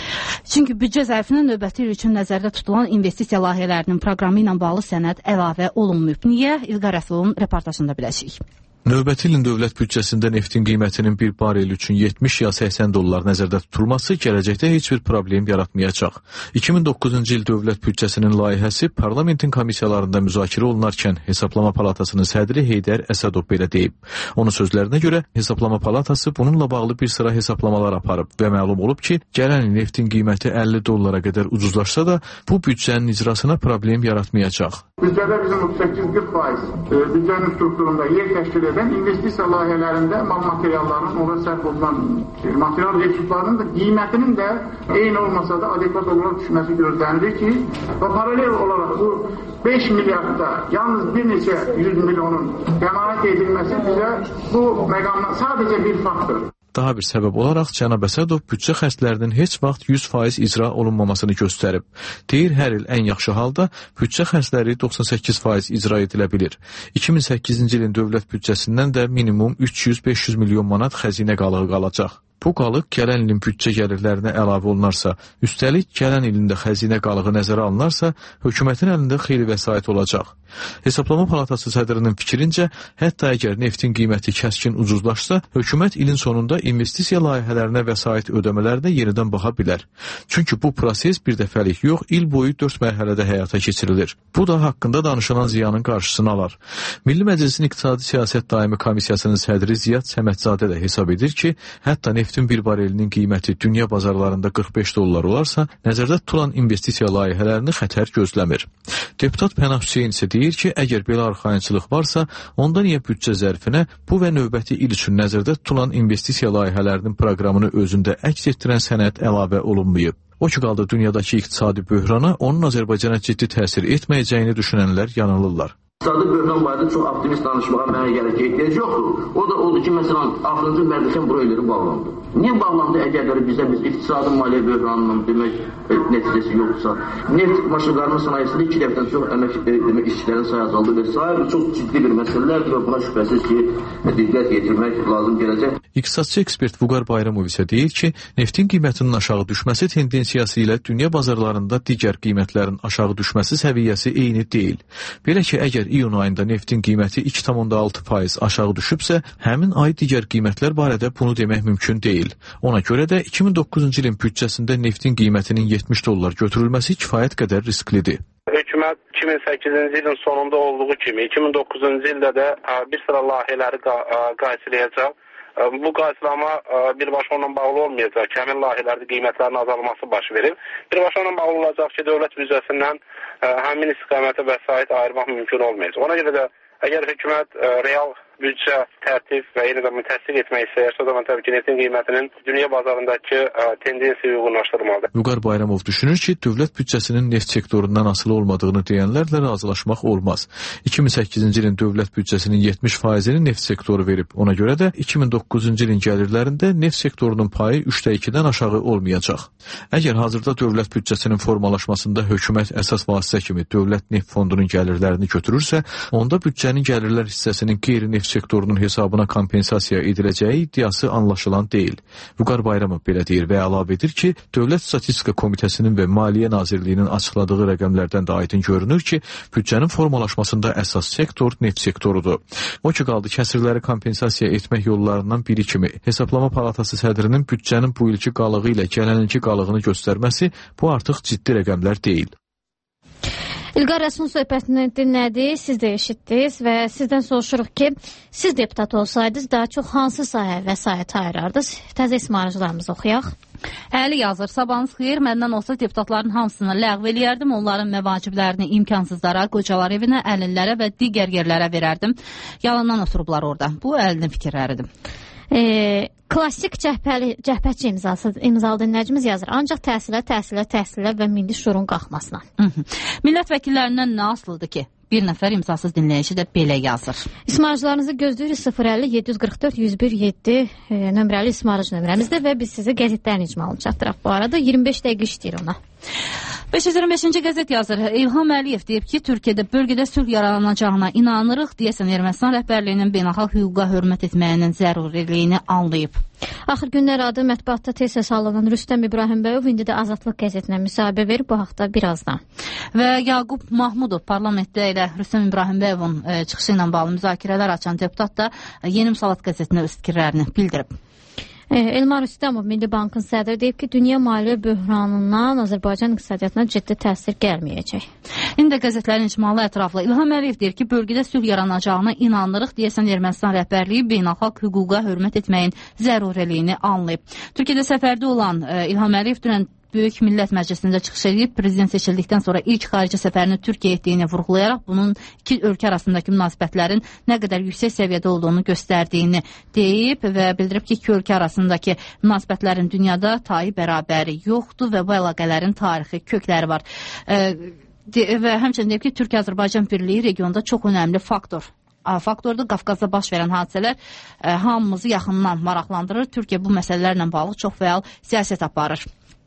[SPEAKER 1] Çünki büdcə zərfinin növbəti il üçün nəzərdə tutulan investisiya layihələrinin proqramı ilə bağlı sənəd əlavə olunmayıb. Niyə? İlqar Rəsulun reportajında biləcəyik.
[SPEAKER 10] Növbəti ilin dövlət büdcəsində neftin qiymətinin bir barel üçün yetmiş ya səksən dollar nəzərdə tutulması gələcəkdə heç bir problem yaratmayacaq. iki min doqquzuncu il dövlət büdcəsinin layihəsi parlamentin komissiyalarında müzakirə olunarkən Hesablama Palatasının sədri Heydər Əsədov belə deyib. Onun sözlərinə görə Hesablama Palatası bununla bağlı bir sıra hesablamalar aparıb və məlum olub ki, gələn il neftin qiyməti əlli dollara qədər ucuzlaşsa da bu büdcənin icrasına problem yaratmayacaq.
[SPEAKER 11] Büdcədə bizim otuz səkkiz qırx faiz büdcənin strukturunda yer təşkil edən investisiya layihələrində mal materiallarının, orada sərf olunan material resurslarının da qiymətinin də eyni olmasa da adekvat olaraq düşməsi gözlənilir ki, və paralel olaraq bu beş milyardda yalnız bir neçə yüz milyonun qənaət edilməsi bizə bu məqamda sadəcə bir faktor.
[SPEAKER 10] Daha bir səbəb olaraq cənab Əsədov büdcə xərclərinin heç vaxt yüz faiz icra olunmamasını göstərib. Deyir, hər il ən yaxşı halda büdcə xərcləri doxsan səkkiz faiz icra edilə bilir. iki min səkkizinci ilin dövlət büdcəsindən də minimum üç yüz beş yüz milyon manat xəzinə qalığı qalacaq. Bu qalıq gələn ilin büdcə gəlirlərinə əlavə olunarsa, üstəlik gələn ilində xəzinə qalığı nəzərə alınarsa, hökumətin əlində xeyli vəsait olacaq. Hesablama Palatası sədrinin fikrincə, hətta əgər neftin qiyməti kəskin ucuzlaşsa, hökumət ilin sonunda investisiya layihələrinə vəsait ödəmələrinə yenidən baxa bilər. Çünki bu proses bir dəfəlik yox, il boyu dörd mərhələdə həyata keçirilir. Bu da haqqında danışılan ziyanın qarşısını alar. Milli Məclisin İqtisadi Siyasət Daimi Komissiyasının sədri Ziyad Səmədzadə də hesab edir ki, hətta neftin bir barelinin qiyməti dünya bazarlarında qırx beş dollar olarsa, nəzərdə tutulan investisiya layihələrini xətər gözləmir. Deputat Pənah Hüseyn isə deyir ki, əgər belə arxayınçılıq varsa, onda niyə büdcə zərfinə bu və növbəti il üçün nəzərdə tutulan investisiya layihələrinin proqramını özündə əks etdirən sənəd əlavə olunmayıb? O ki qaldı dünyadakı iqtisadi böhrana, onun Azərbaycana ciddi təsir etməyəcəyini düşünənlər yanılırlar.
[SPEAKER 12] İqtisadi böhran barədə çox optimist danışmağa mənə gəlir ki, ehtiyac yoxdur. O da oldu ki, məsələn, axırıncı Mərdəkən broileri bağlandı. Niyə bağlandı? Əgər bizə biz iqtisadi maliyyə böhranının demək nəticəsi yoxdursa, neft maşınlarının sənayesində iki dəfədən çox əmək demək işçilərin sayı azaldı və sair çox ciddi bir məsələlərdir və buna şübhəsiz ki, diqqət yetirmək lazım gələcək.
[SPEAKER 10] İqtisadçı ekspert Vüqar Bayramov isə deyir ki, neftin qiymətinin aşağı düşməsi tendensiyası ilə dünya bazarlarında digər qiymətlərin aşağı düşməsi səviyyəsi eyni deyil. Belə ki, əgər iyun ayında neftin qiyməti iki tam onda altı faiz aşağı düşübsə, həmin ay digər qiymətlər barədə bunu demək mümkün deyil. Ona görə də iki min doqquzuncu ilin büdcəsində neftin qiymətinin yetmiş dollar götürülməsi kifayət qədər risklidir.
[SPEAKER 7] Hökumət iki min səkkizinci ilin sonunda olduğu kimi iki min doqquzuncu ildə də bir sıra layihələri qaysiləyəcək. Bu qaysilama birbaşa onunla bağlı olmayacaq ki, həmin layihələrdə qiymətlərin azalması baş verir. Birbaşa onunla bağlı olacaq ki, dövlət büdcəsindən həmin istiqamətə vəsait ayırmaq mümkün olmayacaq. Ona görə də əgər hökumət real büdcə tərtib və yenə də təsdiq etmək istəyirsə, o zaman təbii ki, neftin qiymətinin dünya bazarındakı tendensiyaya uyğunlaşdırmalıdır.
[SPEAKER 10] Vüqar Bayramov düşünür ki, dövlət büdcəsinin neft sektorundan asılı olmadığını deyənlərlə razılaşmaq olmaz. iki min səkkizinci ilin dövlət büdcəsinin yetmiş faizini neft sektoru verib. Ona görə də iki min doqquzuncu ilin gəlirlərində neft sektorunun payı üçdə ikidən aşağı olmayacaq. Əgər hazırda dövlət büdcəsinin formalaşmasında hökumət əsas vasitə kimi dövlət neft fondunun gəlirlərini götürürsə, onda büdcənin gəlirlər hissəsinin qeyri-neft sektorunun hesabına kompensasiya ediləcəyi iddiası anlaşılan deyil. Vüqar Bayramov belə deyir və əlavə edir ki, Dövlət Statistika Komitəsinin və Maliyyə Nazirliyinin açıqladığı rəqəmlərdən də aydın görünür ki, büdcənin formalaşmasında əsas sektor neft sektorudur. O ki qaldı kəsirləri kompensasiya etmək yollarından biri kimi Hesablama Palatası sədrinin büdcənin bu ilki qalığı ilə gələn ilki qalığını göstərməsi bu artıq ciddi rəqəmlər deyil.
[SPEAKER 2] İlqar Rəsulun söhbətini dinlədik, siz də eşitdiniz və sizdən soruşuruq ki, siz deputat olsaydınız daha çox hansı sahə vəsait ayırardınız? Təzə ismarıcılarımızı oxuyaq.
[SPEAKER 1] Əli yazır, sabahınız xeyir, məndən olsa deputatların hamısını ləğv eləyərdim, onların məvaciblərini imkansızlara, qocalar evinə, əlillərə və digər yerlərə verərdim. Yalandan oturublar orada. Bu əlinin fikirləridir.
[SPEAKER 2] E, klassik cəhbəli, cəhbətçi imzası, imzalı dinləyicimiz yazır. Ancaq təhsilə, təhsilə, təhsilə və milli şuurun qalxmasına.
[SPEAKER 1] Hı -hı. Millət vəkillərindən nə asılıdır ki? Bir nəfər imzasız dinləyici də belə yazır.
[SPEAKER 2] İsmarıcılarınızı gözləyirik sıfır əlli yeddi yüz qırx dörd yüz bir yeddi e, nömrəli ismarıcı nömrəmizdə və biz sizi qəzetlərin icmalını çatdıraq. Bu arada iyirmi beş dəqiqə işləyir ona.
[SPEAKER 1] beş yüz iyirmi beşinci qəzet yazır. İlham Əliyev deyib ki, Türkiyədə bölgədə sülh yaranacağına inanırıq. Deyəsən Ermənistan rəhbərliyinin beynəlxalq hüquqa hörmət etməyinin zəruriliyini anlayıb.
[SPEAKER 2] Axır günlər adı mətbuatda tez sallanan Rüstəm İbrahimbəyov indi də Azadlıq qəzetinə müsahibə verib bu haqda birazdan.
[SPEAKER 1] Və Yaqub Mahmudov parlamentdə ilə Rüstəm İbrahimbəyovun e, çıxışı ilə bağlı müzakirələr açan deputat da e, Yeni Müsavat qəzetinə öz fikirlərini bildirib.
[SPEAKER 2] Elmar Rüstəmov Milli Bankın sədri deyib ki, dünya maliyyə böhranından Azərbaycan iqtisadiyyatına ciddi təsir gəlməyəcək.
[SPEAKER 1] İndi qəzetlərin icmalı ətraflı İlham Əliyev deyir ki, bölgədə sülh yaranacağına inanırıq. Deyəsən Ermənistan rəhbərliyi beynəlxalq hüquqa hörmət etməyin zəruriliyini anlayıb. Türkiyədə səfərdə olan e, İlham Əliyev dünən Böyük Millət Məclisində çıxış edib, prezident seçildikdən sonra ilk xarici səfərini Türkiyə etdiyini vurğulayaraq bunun iki ölkə arasındakı münasibətlərin nə qədər yüksək səviyyədə olduğunu göstərdiyini deyib və bildirib ki, iki ölkə arasındakı münasibətlərin dünyada tayı bərabəri yoxdur və bu əlaqələrin tarixi kökləri var. E, de, və həmçinin deyib ki, Türkiyə-Azərbaycan birliyi regionda çox önəmli faktor. faktordur. Qafqazda baş verən hadisələr e, hamımızı yaxından maraqlandırır. Türkiyə bu məsələlərlə bağlı çox fəal siyasət aparır.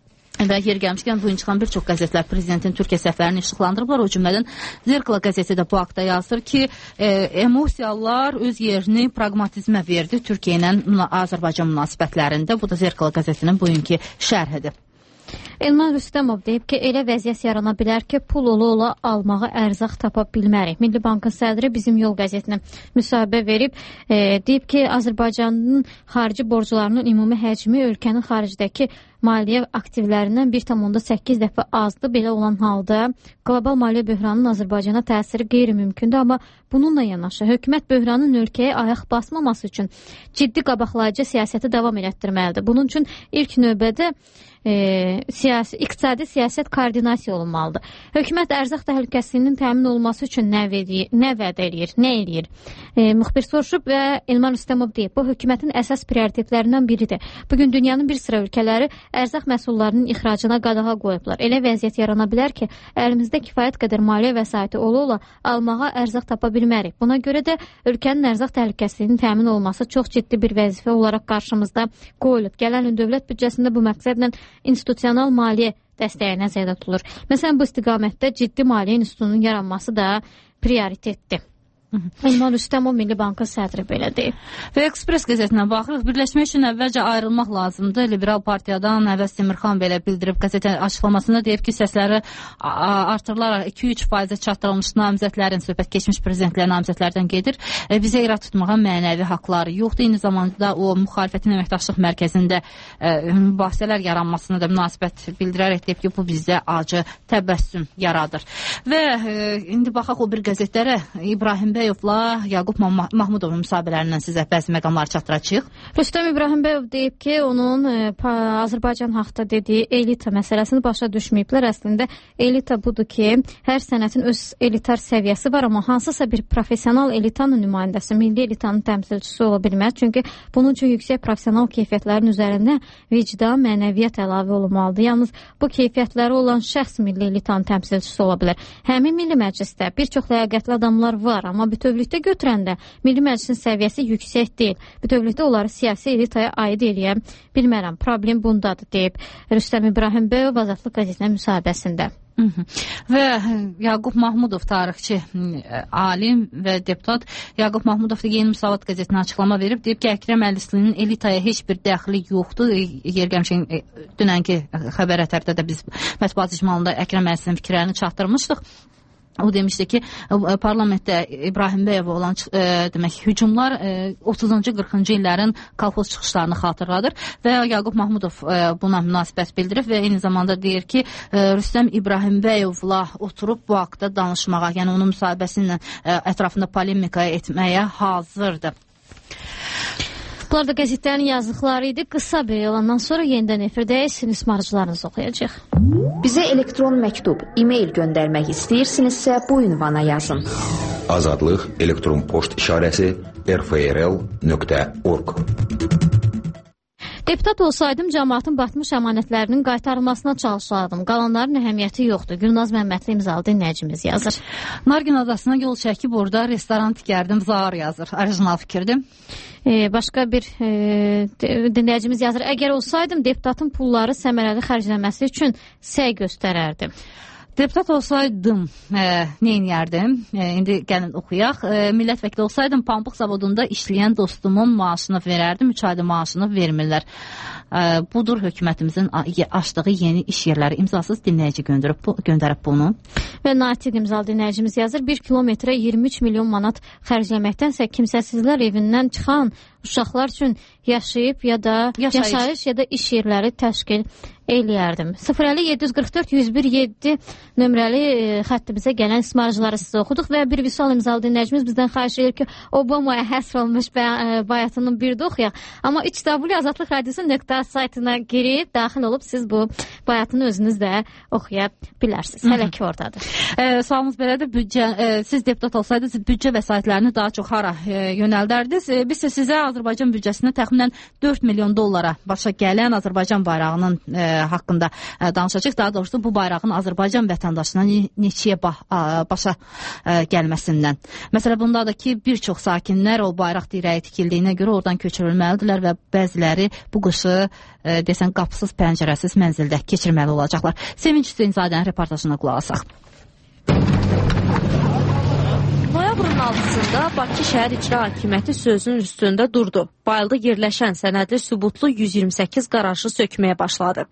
[SPEAKER 1] Və yer gəlmişkən bugün çıxan bir çox qəzetlər prezidentin Türkiyə səfərini işıqlandırıblar. O cümlədən Zirkla qəzeti də bu haqda yazır ki, e, emosiyalar öz yerini pragmatizmə verdi Türkiyə ilə Azərbaycan münasibətlərində. Bu da Zirkla qəzetinin bugünkü şərhidir.
[SPEAKER 2] Elman Rüstəmov deyib ki, elə vəziyyət yarana bilər ki, pul ola-ola almağa ərzaq tapa bilmərik. Milli Bankın sədri Bizim Yol qəzetinə müsahibə verib, e, deyib ki, Azərbaycanın xarici borclarının ümumi həcmi ölkənin xaricdəki maliyyə aktivlərindən bir tam onda səkkiz dəfə azdır. Belə olan halda qlobal maliyyə böhranının Azərbaycana təsiri qeyri-mümkündür, amma bununla yanaşı hökumət böhranın ölkəyə ayaq basmaması üçün ciddi qabaqlayıcı siyasəti davam elətdirməlidir. Bunun üçün ilk növbədə e, siyasi, iqtisadi siyasət koordinasiya olunmalıdır. Hökumət ərzaq təhlükəsizliyinin təmin olunması üçün nə, verir, nə vəd edir, nə edir? E, müxbir soruşub və Elman Rüstəmov deyib, bu hökumətin əsas prioritetlərindən biridir. Bugün dünyanın bir sıra ölkələri ərzaq məhsullarının ixracına qadağa qoyublar. Elə vəziyyət yarana bilər ki, əlimizdə kifayət qədər maliyyə vəsaiti ola-ola almağa ərzaq tapa bilmərik. Buna görə də ölkənin ərzaq təhlükəsizliyinin təmin olması çox ciddi bir vəzifə olaraq qarşımızda qoyulub. Gələn il dövlət büdcəsində bu məqsədlə institusional maliyyə dəstəyi nəzərdə tutulur. Məsələn, bu istiqamətdə ciddi maliyyə institutunun yaranması da prioritetdir. Elman Rüstəmov Milli Bankın sədri belə deyib.
[SPEAKER 1] Və Ekspres qəzetinə baxırıq. Birləşmək üçün əvvəlcə ayrılmaq lazımdır. Liberal partiyadan Əvəz Temirxan belə bildirib qəzetə açıqlamasında deyib ki, səsləri artırılaraq iki üç faizə çatdırılmış namizədlərin, söhbət keçmiş prezidentlər namizədlərdən gedir. E, bizə irad tutmağa mənəvi haqları yoxdur. Eyni zamanda o müxalifətin əməkdaşlıq mərkəzində e, mübahisələr yaranmasına da münasibət bildirərək deyib ki, bu bizdə acı təbəssüm yaradır. Və e, indi baxaq o bir qəzetlərə. İbrahim Bəy Bəyovla Yaqub Mahmudovun müsahibələrindən sizə bəzi məqamlar çatdıracağıq.
[SPEAKER 2] Rüstəm İbrahimbəyov deyib ki, onun e, Azərbaycan haqda dediyi elita məsələsini başa düşməyiblər. Əslində elita budur ki, hər sənətin öz elitar səviyyəsi var, amma hansısa bir professional elitanın nümayəndəsi, milli elitanın təmsilçisi ola bilməz. Çünki bunun üçün yüksək professional keyfiyyətlərin üzərində vicdan, mənəviyyat əlavə olunmalıdır. Yalnız bu keyfiyyətləri olan şəxs milli elitanın təmsilçisi ola bilər. Həmin milli məclisdə bir çox ləyaqətli adamlar var, amma bütövlükdə götürəndə Milli Məclisin səviyyəsi yüksək deyil. Bütövlükdə onları siyasi elitaya aid eləyə bilmərəm. Problem bundadır, deyib Rüstəm İbrahimbəyov Azadlıq qəzetinə müsahibəsində.
[SPEAKER 1] Hı -hı. Və Yaqub Mahmudov tarixçi, alim və deputat Yaqub Mahmudov da Yeni Müsavat qəzetinə açıqlama verib, deyib ki, Əkrəm Əlislinin elitaya heç bir dəxli yoxdur. Yer gəlmişən dünənki xəbər ətərdə də biz mətbuat icmalında Əkrəm Əlislinin fikirlərini çatdırmışdıq. O demişdi ki, parlamentdə İbrahim Bəyova olan e, demək, hücumlar e, otuzuncu qırxıncı illərin kolxoz çıxışlarını xatırladır və Yaqub Mahmudov e, buna münasibət bildirib və eyni zamanda deyir ki, e, Rüstəm İbrahim Bəyovla oturub bu haqda danışmağa, yəni onun müsahibəsindən e, ətrafında polemika etməyə hazırdır.
[SPEAKER 2] Bunlar da qəzetlərin yazdıqları idi. Qısa bir elandan sonra yenidən efirdəyik. Sizin ismarcılarınızı oxuyacaq.
[SPEAKER 13] Bizə elektron məktub, e-mail göndərmək istəyirsinizsə bu ünvana yazın.
[SPEAKER 14] Azadlıq elektron poçt işarəsi r f r l nöqtə org.
[SPEAKER 2] Deputat olsaydım, cəmaatın batmış əmanətlərinin qaytarılmasına çalışardım. Qalanların əhəmiyyəti yoxdur. Gülnaz Məmmədli imzalı dinləyicimiz yazır.
[SPEAKER 1] Nargin adasına yol çəkib orada restoran tikərdim, zar yazır. Orijinal fikirdir.
[SPEAKER 2] Ee, başqa bir e, dinləyicimiz yazır. Əgər olsaydım, deputatın pulları səmərəli xərcləməsi üçün səy göstərərdim.
[SPEAKER 1] Deputat olsaydım, e, neyniyərdim? E, indi gəlin oxuyaq. E, millət vəkili olsaydım, pambıq zavodunda işləyən dostumun maaşını verərdim, üç ayda maaşını vermirlər. E, budur hökumətimizin açdığı yeni iş yerləri. İmzasız dinləyici göndərib, bu, göndərib bunu.
[SPEAKER 2] Və Natiq imzalı dinləyicimiz yazır. Bir kilometrə iyirmi üç milyon manat xərcləməkdənsə kimsəsizlər evindən çıxan uşaqlar üçün yaşayıb ya da yaşayış, yaşayış ya da iş yerləri təşkil eləyərdim. sıfır əlli yeddi yüz qırx dörd yüz bir yeddi nömrəli e, xəttimizə gələn ismarcıları sizə oxuduq və bir vüsal imzalı dinləyicimiz bizdən xahiş edir ki, Obamaya həsr olmuş bəy bayatının bir də oxuyaq. Amma üç w azadlıq radiosu nöqtə saytına girib, daxil olub siz bu bayatını özünüz də oxuya bilərsiniz. Hələ ki oradadır.
[SPEAKER 1] E, sualımız belədir. Büdcə, e, siz deputat olsaydınız, büdcə vəsaitlərini daha çox hara e, yönəldərdiniz? E, biz sizə Azərbaycan büdcəsində təxminən dörd milyon dollara başa gələn Azərbaycan bayrağının e, haqqında e, danışacaq. Daha doğrusu bu bayrağın Azərbaycan vətəndaşına neçəyə ba başa e, gəlməsindən. Məsələ bundadır ki, bir çox sakinlər o bayraq dirəyi tikildiyinə görə oradan köçürülməlidirlər və bəziləri bu qışı e, desən qapısız, pəncərəsiz mənzildə keçirməli olacaqlar. Sevinç Hüseynzadənin reportajına qulaq asaq.
[SPEAKER 15] Noyabrın altısında Bakı Şəhər İcra Hakimiyyəti sözünün üstündə durdu. Bayılda yerləşən sənədli sübutlu yüz iyirmi səkkiz qarajı sökməyə başladı.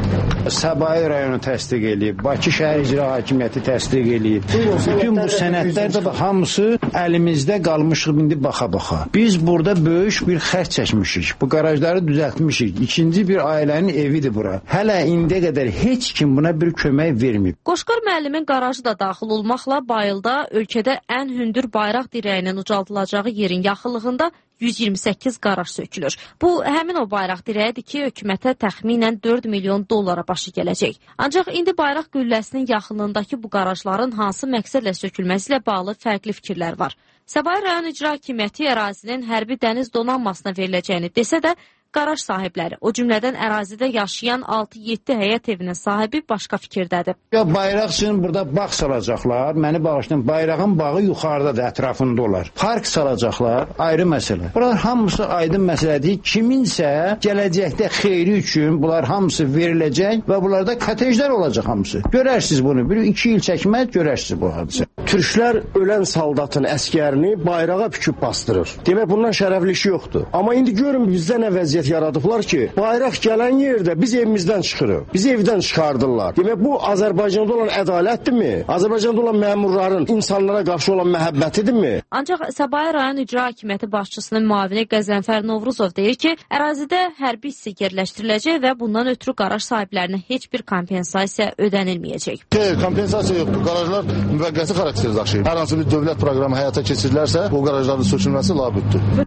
[SPEAKER 16] Səbail rayonu təsdiq eləyib, Bakı Şəhər İcra Hakimiyyəti təsdiq eləyib. Bütün bu sənədlər də hamısı əlimizdə qalmışıq indi baxa-baxa. Biz burada böyük bir xərc çəkmişik. Bu qarajları düzəltmişik. İkinci bir ailənin evidir bura. Hələ indiyə qədər heç kim buna bir kömək verməyib.
[SPEAKER 15] Qoşqar müəllimin qarajı da daxil olmaqla Bayılda ölkədə ən hündür bayraq dirəyinin ucaldılacağı yerin yaxınlığında yüz iyirmi səkkiz qaraj sökülür. Bu, həmin o bayraq dirəyidir ki, hökumətə təxminən dörd milyon dollara başı gələcək. Ancaq indi bayraq qülləsinin yaxınlığındakı bu qarajların hansı məqsədlə sökülməsi ilə bağlı fərqli fikirlər var. Səbail rayon İcra Hakimiyyəti ərazinin hərbi dəniz donanmasına veriləcəyini desə də, qaraj sahibləri, o cümlədən ərazidə yaşayan altı yeddi həyət evinin sahibi başqa fikirdədir.
[SPEAKER 16] Ya bayraq üçün burada bağ salacaqlar, məni bağışlayın, bayrağın bağı yuxarıdadır, ətrafında olar. Park salacaqlar, ayrı məsələ. Bunlar hamısı aydın məsələdir. Kiminsə gələcəkdə xeyri üçün bunlar hamısı veriləcək və bunlarda kotejlər olacaq hamısı. Görərsiniz bunu, bir iki il çəkməz görərsiniz bu hadisə.
[SPEAKER 17] Türklər ölən saldatın əskərini bayrağa püküb bastırır. Demək bundan şərəfli iş yoxdur. Amma indi görün bizdə nə vəziyyət yaradıblar ki, bayraq gələn yerdə biz evimizdən çıxırıq. Bizi evdən çıxardırlar. Demək bu Azərbaycanda olan ədalətdirmi? Azərbaycanda olan məmurların insanlara qarşı olan məhəbbətidirmi?
[SPEAKER 15] Ancaq Səbail rayon İcra Hakimiyyəti başçısının müavini Qəzənfər Novruzov deyir ki, ərazidə hərbi hissə yerləşdiriləcək və bundan ötürü qaraj sahiblərinə heç bir kompensasiya ödənilməyəcək.
[SPEAKER 18] Xeyr, kompensasiya yoxdur. Qarajlar müvəqqəti xarakter daşıyır. Hər hansı bir dövlət proqramı həyata keçirilərsə, bu qarajların sökülməsi labüddür.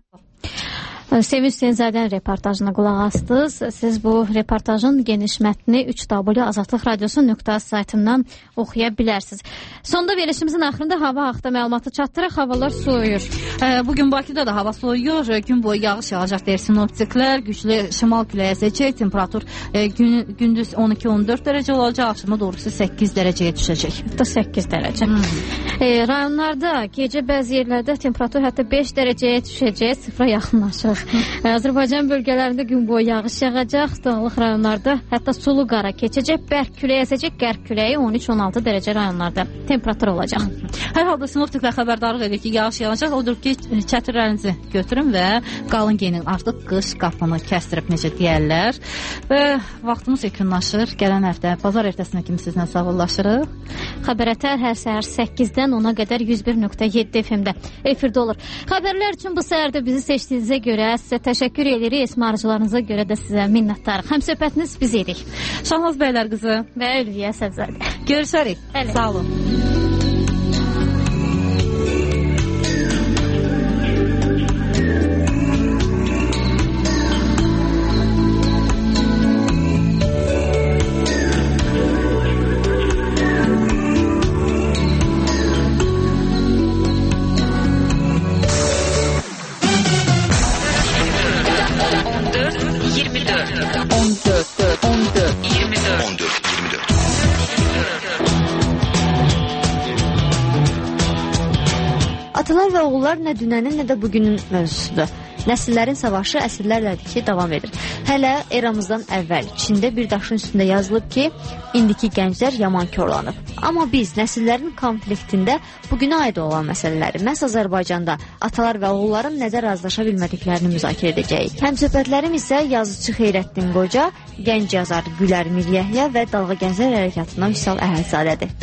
[SPEAKER 2] Sevinç Hüseynzadənin reportajına qulaq astınız. Siz bu reportajın geniş mətnini üç w azadlıq radiosu nöqtə saytından oxuya bilərsiniz. Sonda verilişimizin axırında hava haqqında məlumatı çatdıraq. Havalar soyuyur.
[SPEAKER 1] E, bugün Bakıda da hava soyuyur. Gün boyu yağış yağacaq deyir sinoptiklər. Güclü şimal küləyi əsəcək. Temperatur e, gün, gündüz on iki on dörd dərəcə olacaq. Axşama doğrusu səkkiz dərəcəyə düşəcək.
[SPEAKER 2] Hətta səkkiz dərəcə. Hmm. E, rayonlarda gecə bəzi yerlərdə temperatur hətta beş dərəcəyə düşəcək. Sıfıra yaxınlaşır. Azərbaycan bölgələrində gün boyu yağış yağacaq, dağlıq rayonlarda hətta sulu qara keçəcək, bərk küləyə əsəcək, qərb küləyi on üç on altı dərəcə rayonlarda temperatur olacaq.
[SPEAKER 1] Hər halda sinoptiklər xəbərdarlıq edir ki, yağış yağacaq, odur ki, çətirlərinizi götürün və qalın geyinin, artıq qış qapını kəsdirib necə deyərlər və vaxtımız yekunlaşır. Gələn həftə bazar ertəsinə kimi sizlə sağollaşırıq.
[SPEAKER 2] Xəbərətər hər səhər səkkizdən ona qədər yüz bir nöqtə yeddi F M-də efirdə olur. Xəbərlər üçün bu səhərdə bizi seçdiyinizə görə sizə təşəkkür edirik. Esmarcılarınıza görə də sizə minnətdarıq. Həmsöhbətiniz biz idik.
[SPEAKER 1] Şahnaz Bəylər qızı
[SPEAKER 2] və Ülviyə Səbzədə.
[SPEAKER 1] Görüşərik.
[SPEAKER 2] Hələ.
[SPEAKER 1] Sağ olun.
[SPEAKER 19] Atalar və oğullar nə dünənin, nə də bugünün mövzusudur. Nəsillərin savaşı əsrlərlədir ki, davam edir. Hələ eramızdan əvvəl Çində bir daşın üstündə yazılıb ki, indiki gənclər yaman korlanıb. Amma biz nəsillərin konfliktində bugünə aid olan məsələləri məhz Azərbaycanda atalar və oğulların nədə razılaşa bilmədiklərini müzakirə edəcəyik. Həmsöhbətlərim isə yazıcı Xeyrəddin Qoca, gənc yazar Gülər Miryəhya və Dalğa Gənclər Hərəkatından Vüsal Əhəlzadədir.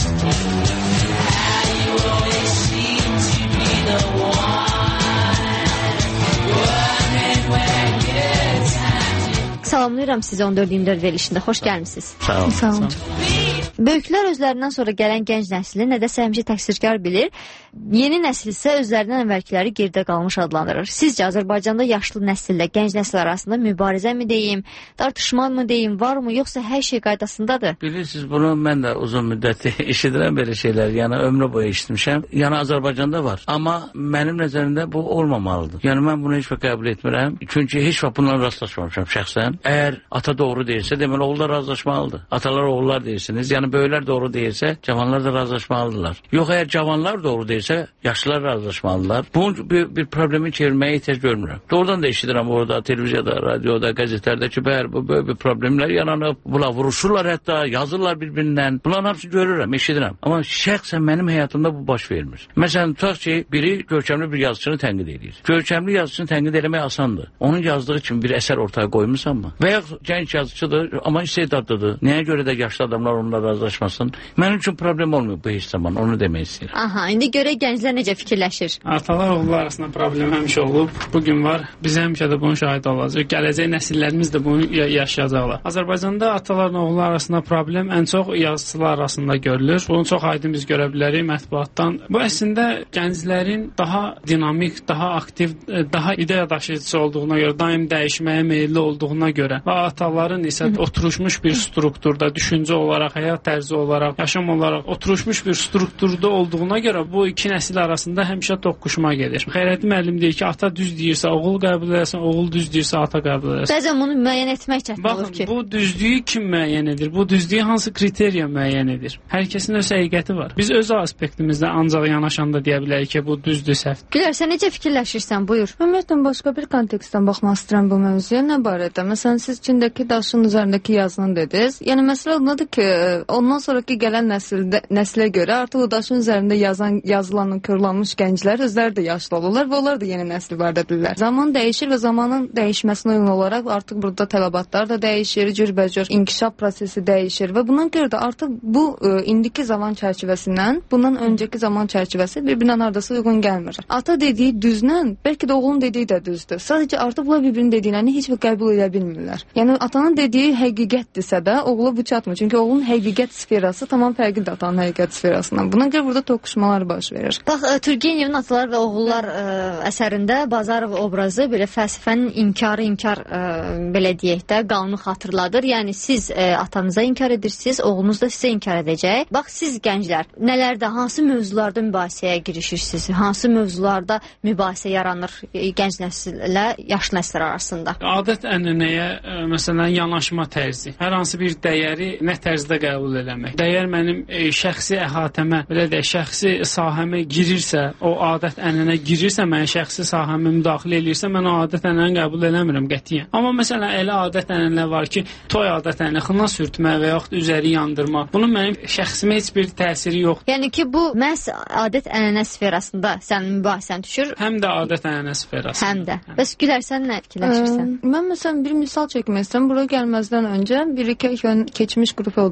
[SPEAKER 19] Salamlayıram sizi on dörd iyirmi dörd verilişində. Xoş gəlmisiniz.
[SPEAKER 10] Sağ olun.
[SPEAKER 19] Sağ olun. Böyüklər özlərindən sonra gələn gənc nəsli nədəsə həmişə təqsirkar bilir. Yeni nəsil isə özlərindən əvvəlkiləri geridə qalmış adlandırır. Sizcə Azərbaycanda yaşlı nəsillə gənc nəsil arasında mübarizə mi deyim, tartışma mı deyim, var mı, yoxsa hər şey qaydasındadır?
[SPEAKER 20] Bilirsiniz, bunu mən də uzun müddət eşidirəm belə şeylər. Yəni ömrü boyu eşitmişəm. Yəni Azərbaycanda var. Amma mənim nəzərimdə bu olmamalıdır. Yəni mən bunu heç vaxt qəbul etmirəm. Çünki heç vaxt bununla rastlaşmamışam şəxsən. Əgər ata doğru deyirsə, deməli oğullar razılaşmalıdır. Atalar oğullar deyirsiniz. Yəni böyüklər doğru deyirsə, cavanlar da razılaşmalıdırlar. Yox, əgər cavanlar doğru deyirsə, yaşlılar razılaşmalıdırlar. Bunun bir, bir problemi çevirməyə ehtiyac görmürəm. Doğrudan da eşidirəm orada, televiziyada, radioda, qəzetlərdə ki, bəyər, bu böyle bir problemlər yaranıb. Bunlar vuruşurlar hətta, yazırlar bir-birindən. Bunların hamısını görürəm, eşidirəm. Amma şəxsən mənim həyatımda bu baş vermir. Məsələn, tutaq ki, biri görkəmli bir yazıçını tənqid edir. Görkəmli yazıçını tənqid eləmək asandır. Onun yazdığı kimi bir əsər ortaya qoymusanmı? Və ya gənc yazıçıdır, amma istedadlıdır. Nəyə görə də yaşlı adamlar onunla razılaşmasın? Mənim üçün problem olmuyor bu heç zaman, onu demək istəyirəm.
[SPEAKER 19] Aha, indi görək gənclər necə fikirləşir?
[SPEAKER 21] Atalar, oğullar arasında problem həmişə olub, bugün var. Biz həmişə də bunun şahid olacaq. Gələcək nəsillərimiz də bunu yaşayacaqlar. Azərbaycanda atalarla oğullar arasında problem ən çox yazıçılar arasında görülür. Bunu çox aydın biz görə bilərik mətbuatdan. Bu əslində gənclərin daha dinamik, daha aktiv, daha ideya daşıyıcısı olduğuna görə, daim dəyişməyə meyilli olduğuna görə və ataların isə oturuşmuş bir strukturda, düşüncə olaraq, həyat tərzi olaraq, yaşam olaraq oturuşmuş bir strukturda olduğuna görə bu iki nəsil arasında həmişə toqquşma gedir. Xeyrəddin müəllim deyir ki, ata düz deyirsə, oğul qəbul edəsən, oğul düz deyirsə, ata qəbul edəsən.
[SPEAKER 19] Bəzən bunu müəyyən etmək çətin olur ki.
[SPEAKER 21] Bu düzlüyü kim müəyyən edir? Bu düzlüyü hansı kriteriya müəyyən edir? Hər kəsin öz həqiqəti var. Biz öz aspektimizdə ancaq yanaşanda deyə bilərik ki, bu düzdür, səhvdir.
[SPEAKER 19] Gülər, sən necə fikirləşirsən? Buyur.
[SPEAKER 22] Ümumiyyətlə başqa bir kontekstdən baxmaq istəyirəm bu mövzuya. Nə barədə? Məsələn, siz Çindəki daşın üzərindəki yazını dediniz. Yəni məsələ ondadır ki, ondan sonraki gələn nəsildə, nəslə görə artıq o daşın üzərində yazan, yazılan körlanmış gənclər özləri də yaşlı olurlar və onlar da yeni nəsli barədə bilirlər. Zaman dəyişir və zamanın dəyişməsinə uyğun olaraq artıq burada tələbatlar da dəyişir, cürbəcür inkişaf prosesi dəyişir və buna görə də artıq bu ə, indiki zaman çərçivəsindən bundan öncəki zaman çərçivəsi bir-birindən hardasa uyğun gəlmir. Ata dediyi düzlə, bəlkə də oğlun dediyi də düzdür. Sadəcə artıq bunlar bir-birinin dediklərini heç bir qəbul edə bilmirlər. Yəni atanın dediyi həqiqətdirsə də oğula bu çatmır. Çünki oğlun həqiqət sferası tamam fərqlidir atanın həqiqət sferasından. Buna görə burada toqquşmalar baş verir.
[SPEAKER 19] Bax, Turgenevin Atalar və Oğullar ə, əsərində Bazarov obrazı belə fəlsəfənin inkarı inkar ə, belə deyək də qanunu xatırladır. Yəni siz ə, atanıza inkar edirsiniz, oğlunuz da sizə inkar edəcək. Bax, siz gənclər nələrdə, hansı mövzularda mübahisəyə girişirsiniz? Hansı mövzularda mübahisə yaranır gənc nəsillə yaşlı nəslər arasında?
[SPEAKER 21] Adət ənənəyə ə, məsələn yanaşma tərzi. Hər hansı bir dəyəri nə tərzdə qəbul eləmək. Dəyər mənim e, şəxsi əhatəmə, belə deyək, şəxsi sahəmə girirsə, o adət ənənə girirsə, mən şəxsi sahəmə müdaxilə edirsə, mən o adət ənənəni qəbul eləmirəm qətiyyən. Amma məsələn elə adət ənənələr var ki, toy adət ənənə xına sürtmə və yaxud üzəri yandırma. Bunun mənim şəxsimə heç bir təsiri yoxdur.
[SPEAKER 19] Yəni ki, bu məhz adət ənənə sferasında sənin mübahisən düşür.
[SPEAKER 21] Həm də adət ənənə sferasında.
[SPEAKER 19] Həm də. Bəs Gülər, sən nə fikirləşirsən?
[SPEAKER 22] Mən məsələn bir misal çəkmək istəyirəm. Bura gəlməzdən öncə bir iki keçmiş qrup yoldaşlarımla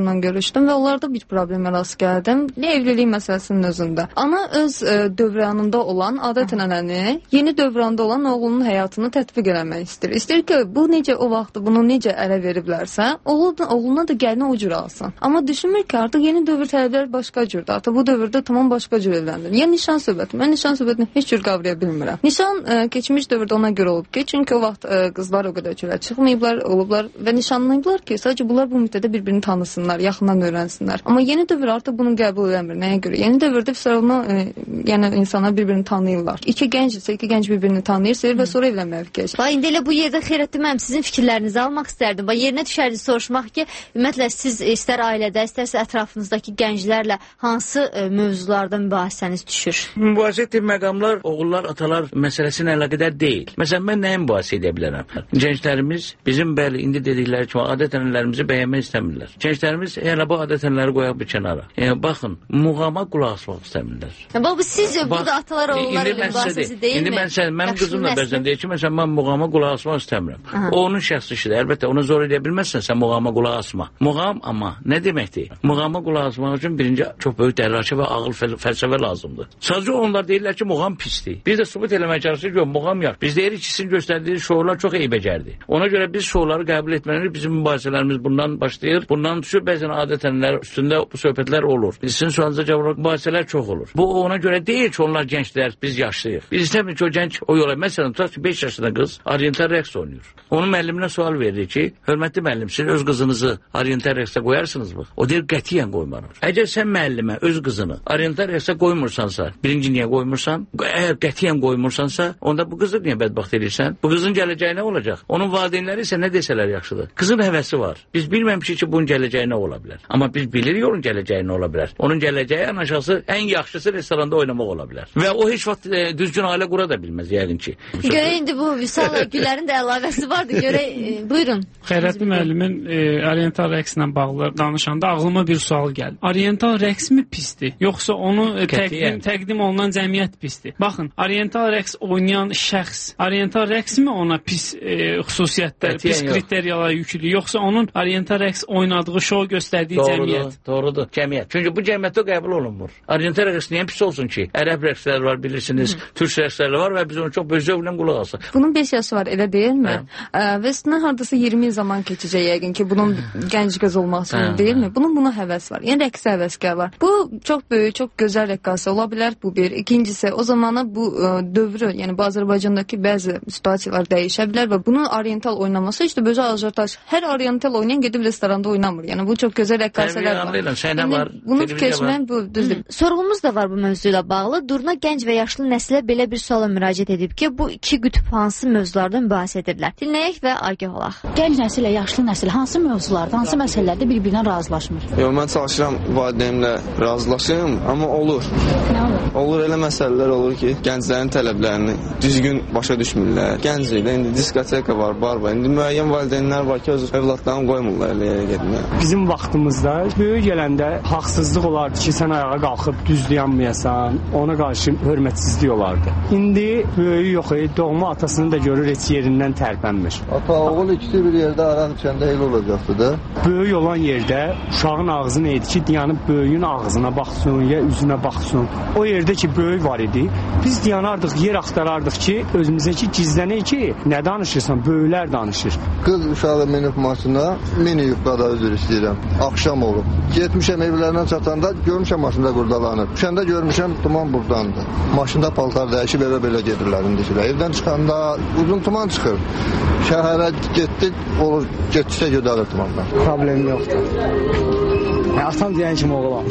[SPEAKER 22] adamlarla görüşdüm və onlarda bir problemə rast gəldim. Evlilik məsələsinin özündə. Ana öz ə, dövranında olan adət-ənənəni yeni dövranda olan oğlunun həyatını tətbiq eləmək istəyir. İstəyir ki, bu necə o vaxtı bunu necə ələ veriblərsə, oğlu da, oğluna da gəlini o cür alsın. Amma düşünmür ki, artıq yeni dövr tələbləri başqa cürdür. Artıq bu dövrdə tamam başqa cür evləndir. Yəni nişan söhbəti. Mən nişan söhbətini heç cür qavraya bilmirəm. Nişan ə, keçmiş dövrdə ona görə olub ki, çünki o vaxt ə, qızlar o qədər çölə çıxmayıblar, olublar və nişanlayıblar ki, sadəcə bunlar bu müddətdə bir-birini tanısınlar, yaxından öyrənsinlər. Amma yeni dövr artıq bunu qəbul eləmir. Nəyə görə? Yeni dövrdə fəsəlna, yəni insanlar bir-birini tanıyırlar. İki gəncdirsə, iki gənc bir-birini tanıyır, sevir və sonra evlənməyə fikirləşir.
[SPEAKER 19] Bax, indi elə bu yerdə Xeyrəddin müəllim sizin fikirlərinizi almaq istərdim. Bax, yerinə düşərdi soruşmaq ki, ümumiyyətlə siz istər ailədə, istərsə ətrafınızdakı gənclərlə hansı ə, mövzularda mübahisəniz düşür?
[SPEAKER 20] Mübahisə etdiyi məqamlar oğullar, atalar məsələsinə əlaqədar deyil. Məsələn, mən nəyə mübahisə edə bilərəm? Gənclərimiz bizim bəli indi dedikləri kimi adət-ənənələrimizi bəyənmək istəmirlər. Gənclərimiz elə bu adət-ənənələri qoyaq bir kənara. Yəni baxın, muğama qulaq asmaq istəmirlər.
[SPEAKER 19] Bax, bu sizcə burada atalar oğullar ilə mübahisəsi deyilmi?
[SPEAKER 20] İndi mən sən, mənim qızım da bəzən deyir ki, məsələn, mən muğama qulaq asmaq istəmirəm. Aha. O onun şəxsi işidir. Əlbəttə, onu zor edə bilməzsən, sən muğama qulaq asma. Muğam amma nə deməkdir? Muğama qulaq asmaq üçün birinci çox böyük dərrakə və ağıl fəlsəfə lazımdır. Sadəcə onlar deyirlər ki, muğam pisdir. Biz də sübut eləmək çalışırıq ki, muğam yox. Biz deyirik ki, sizin göstərdiyi şourlar çox eybəcərdir. Ona görə biz şourları qəbul etməliyik. Bizim mübahisələrimiz bundan başlayır. Bundan düşür, bəzən adət-ənənələr üstündə bu söhbətlər olur. Sizin sualınıza cavab mübahisələr çox olur. Bu ona görə deyil ki, onlar gənclər, biz yaşlıyıq. Biz istəmirik ki, o gənc o yola. Məsələn, tutaq ki, beş yaşında qız oriental rəqs oynayır. Onun müəlliminə sual verir ki, hörmətli müəllim, siz öz qızınızı oriental rəqsə qoyarsınızmı? O deyir, qətiyyən qoymaram. Əgər sən müəllimə öz qızını oriental rəqsə qoymursansa, birinci niyə qoymursan? Əgər qətiyyən qoymursansa, onda bu qızı niyə bədbaxt edirsən? Bu qızın gələcəyi nə olacaq? Onun valideynləri isə nə desələr yaxşıdır. Qızın həvəsi var. Biz bilməmişik ki, bunun gələcəyi nə ola bilər. Amma biz bilirik onun gələcəyi nə ola bilər. Onun gələcəyi ən aşağısı, ən yaxşısı restoranda oynamaq ola bilər. Və o heç vaxt e, düzgün ailə qura da bilməz yəqin ki.
[SPEAKER 19] Görə indi bu Vüsal Güllərin də əlavəsi vardı. Görə e, buyurun.
[SPEAKER 21] Xeyrəddin müəllimin e, oriental rəqslə bağlı danışanda ağlıma bir sual gəldi. Oriental rəqs mi pisdir? Yoxsa onu e, təqdim, təqdim olunan cəmiyyət pisdir? Baxın, oriental rəqs oynayan şəxs, oriental rəqs mi ona pis e, xüsusiyyətlər, Qətiyyən pis kriteriyalar yüklü, yoxsa onun oriental rəqs oynadığı şou göstərdiyi doğrudur, cəmiyyət?
[SPEAKER 20] Doğrudur, cəmiyyət. Çünki bu cəmiyyətdə qəbul olunmur. Oriental rəqs niyə pis olsun ki? Ərəb rəqsləri var, bilirsiniz, Hı. türk rəqsləri var və biz onu çox böyük zövqlə qulaq asaq.
[SPEAKER 22] Bunun beş yaşı var, elə deyilmi? Ə, və üstündən hardasa iyirmi il zaman keçəcək yəqin ki, bunun gənc qız olmaq üçün deyilmi? Bunun buna həvəs var. Yəni rəqsə həvəskar var. Bu çox böyük, çox gözəl rəqqasə ola bilər. Bu bir. İkincisi, o zamana bu ə, dövrü, yəni bu Azərbaycandakı bəzi situasiyalar dəyişə bilər və bunun oriental oynaması işte böyle ajiotaj. Hər oriental oynayan gedib restoranda oynamır. Yəni bu çox gözəl rəqqasələr var.
[SPEAKER 20] Yəni, var
[SPEAKER 22] bunu keçmən bu düzdür.
[SPEAKER 19] Sorğumuz da var bu mövzu ilə bağlı. Durna gənc və yaşlı nəslə belə bir suala müraciət edib ki, bu iki qütb hansı mövzulardan mübahisə edirlər? Dinləyək və agah olaq.
[SPEAKER 3] Gənc nəsil ilə yaşlı nəsil hansı mövzularda, hansı məsələlərdə bir-birinə razılaşmır?
[SPEAKER 6] Yox, mən çalışıram valideynimlə razılaşım, amma olur.
[SPEAKER 3] Nə olur?
[SPEAKER 6] Olur elə məsələlər olur ki, gənclərin tələblərini düzgün başa düşmürlər. Gənclikdə indi diskoteka var, bar var. İndi müəyyən valideynlər var ki, öz övladlarını qoymurlar elə yerə getməyə.
[SPEAKER 23] Bizim vaxtımızda böyük gələndə haqsızlıq olardı ki, sən ayağa qalxıb düz dayanmayasan, ona qarşı hörmətsizlik olardı. İndi böyüyü yox, doğma atasını da görür heç yerindən tərpənmir.
[SPEAKER 6] Ata, oğul ikisi bir yerdə aran içəndə elə olacaqdı da.
[SPEAKER 23] Böyük olan yerdə uşağın ağzı neydi ki, dayanıb böyüyün ağzına baxsın, ya üzünə baxsın. O yerdə ki, böyük var idi, biz dayanardıq, yer axtarardıq ki, özümüzə ki, gizlənək ki, nə danışırsan, böyüklər danışır.
[SPEAKER 6] Qız uşağı minib maşına, miniyib qada üzr istəyirəm. Axşam olub. Getmişəm evlərindən çatanda, görmüşəm maşında qurdalanıb. Düşəndə görmüşəm, tuman burdandı. Maşında paltar dəyişib evə belə gedirlər indikilər. Evdən çıxanda uzun tuman çıxır. Şəhərə getdik, olur, getdikcə gödəlir tumandan.
[SPEAKER 23] Problem yoxdur. Atam deyən kimi oğulam.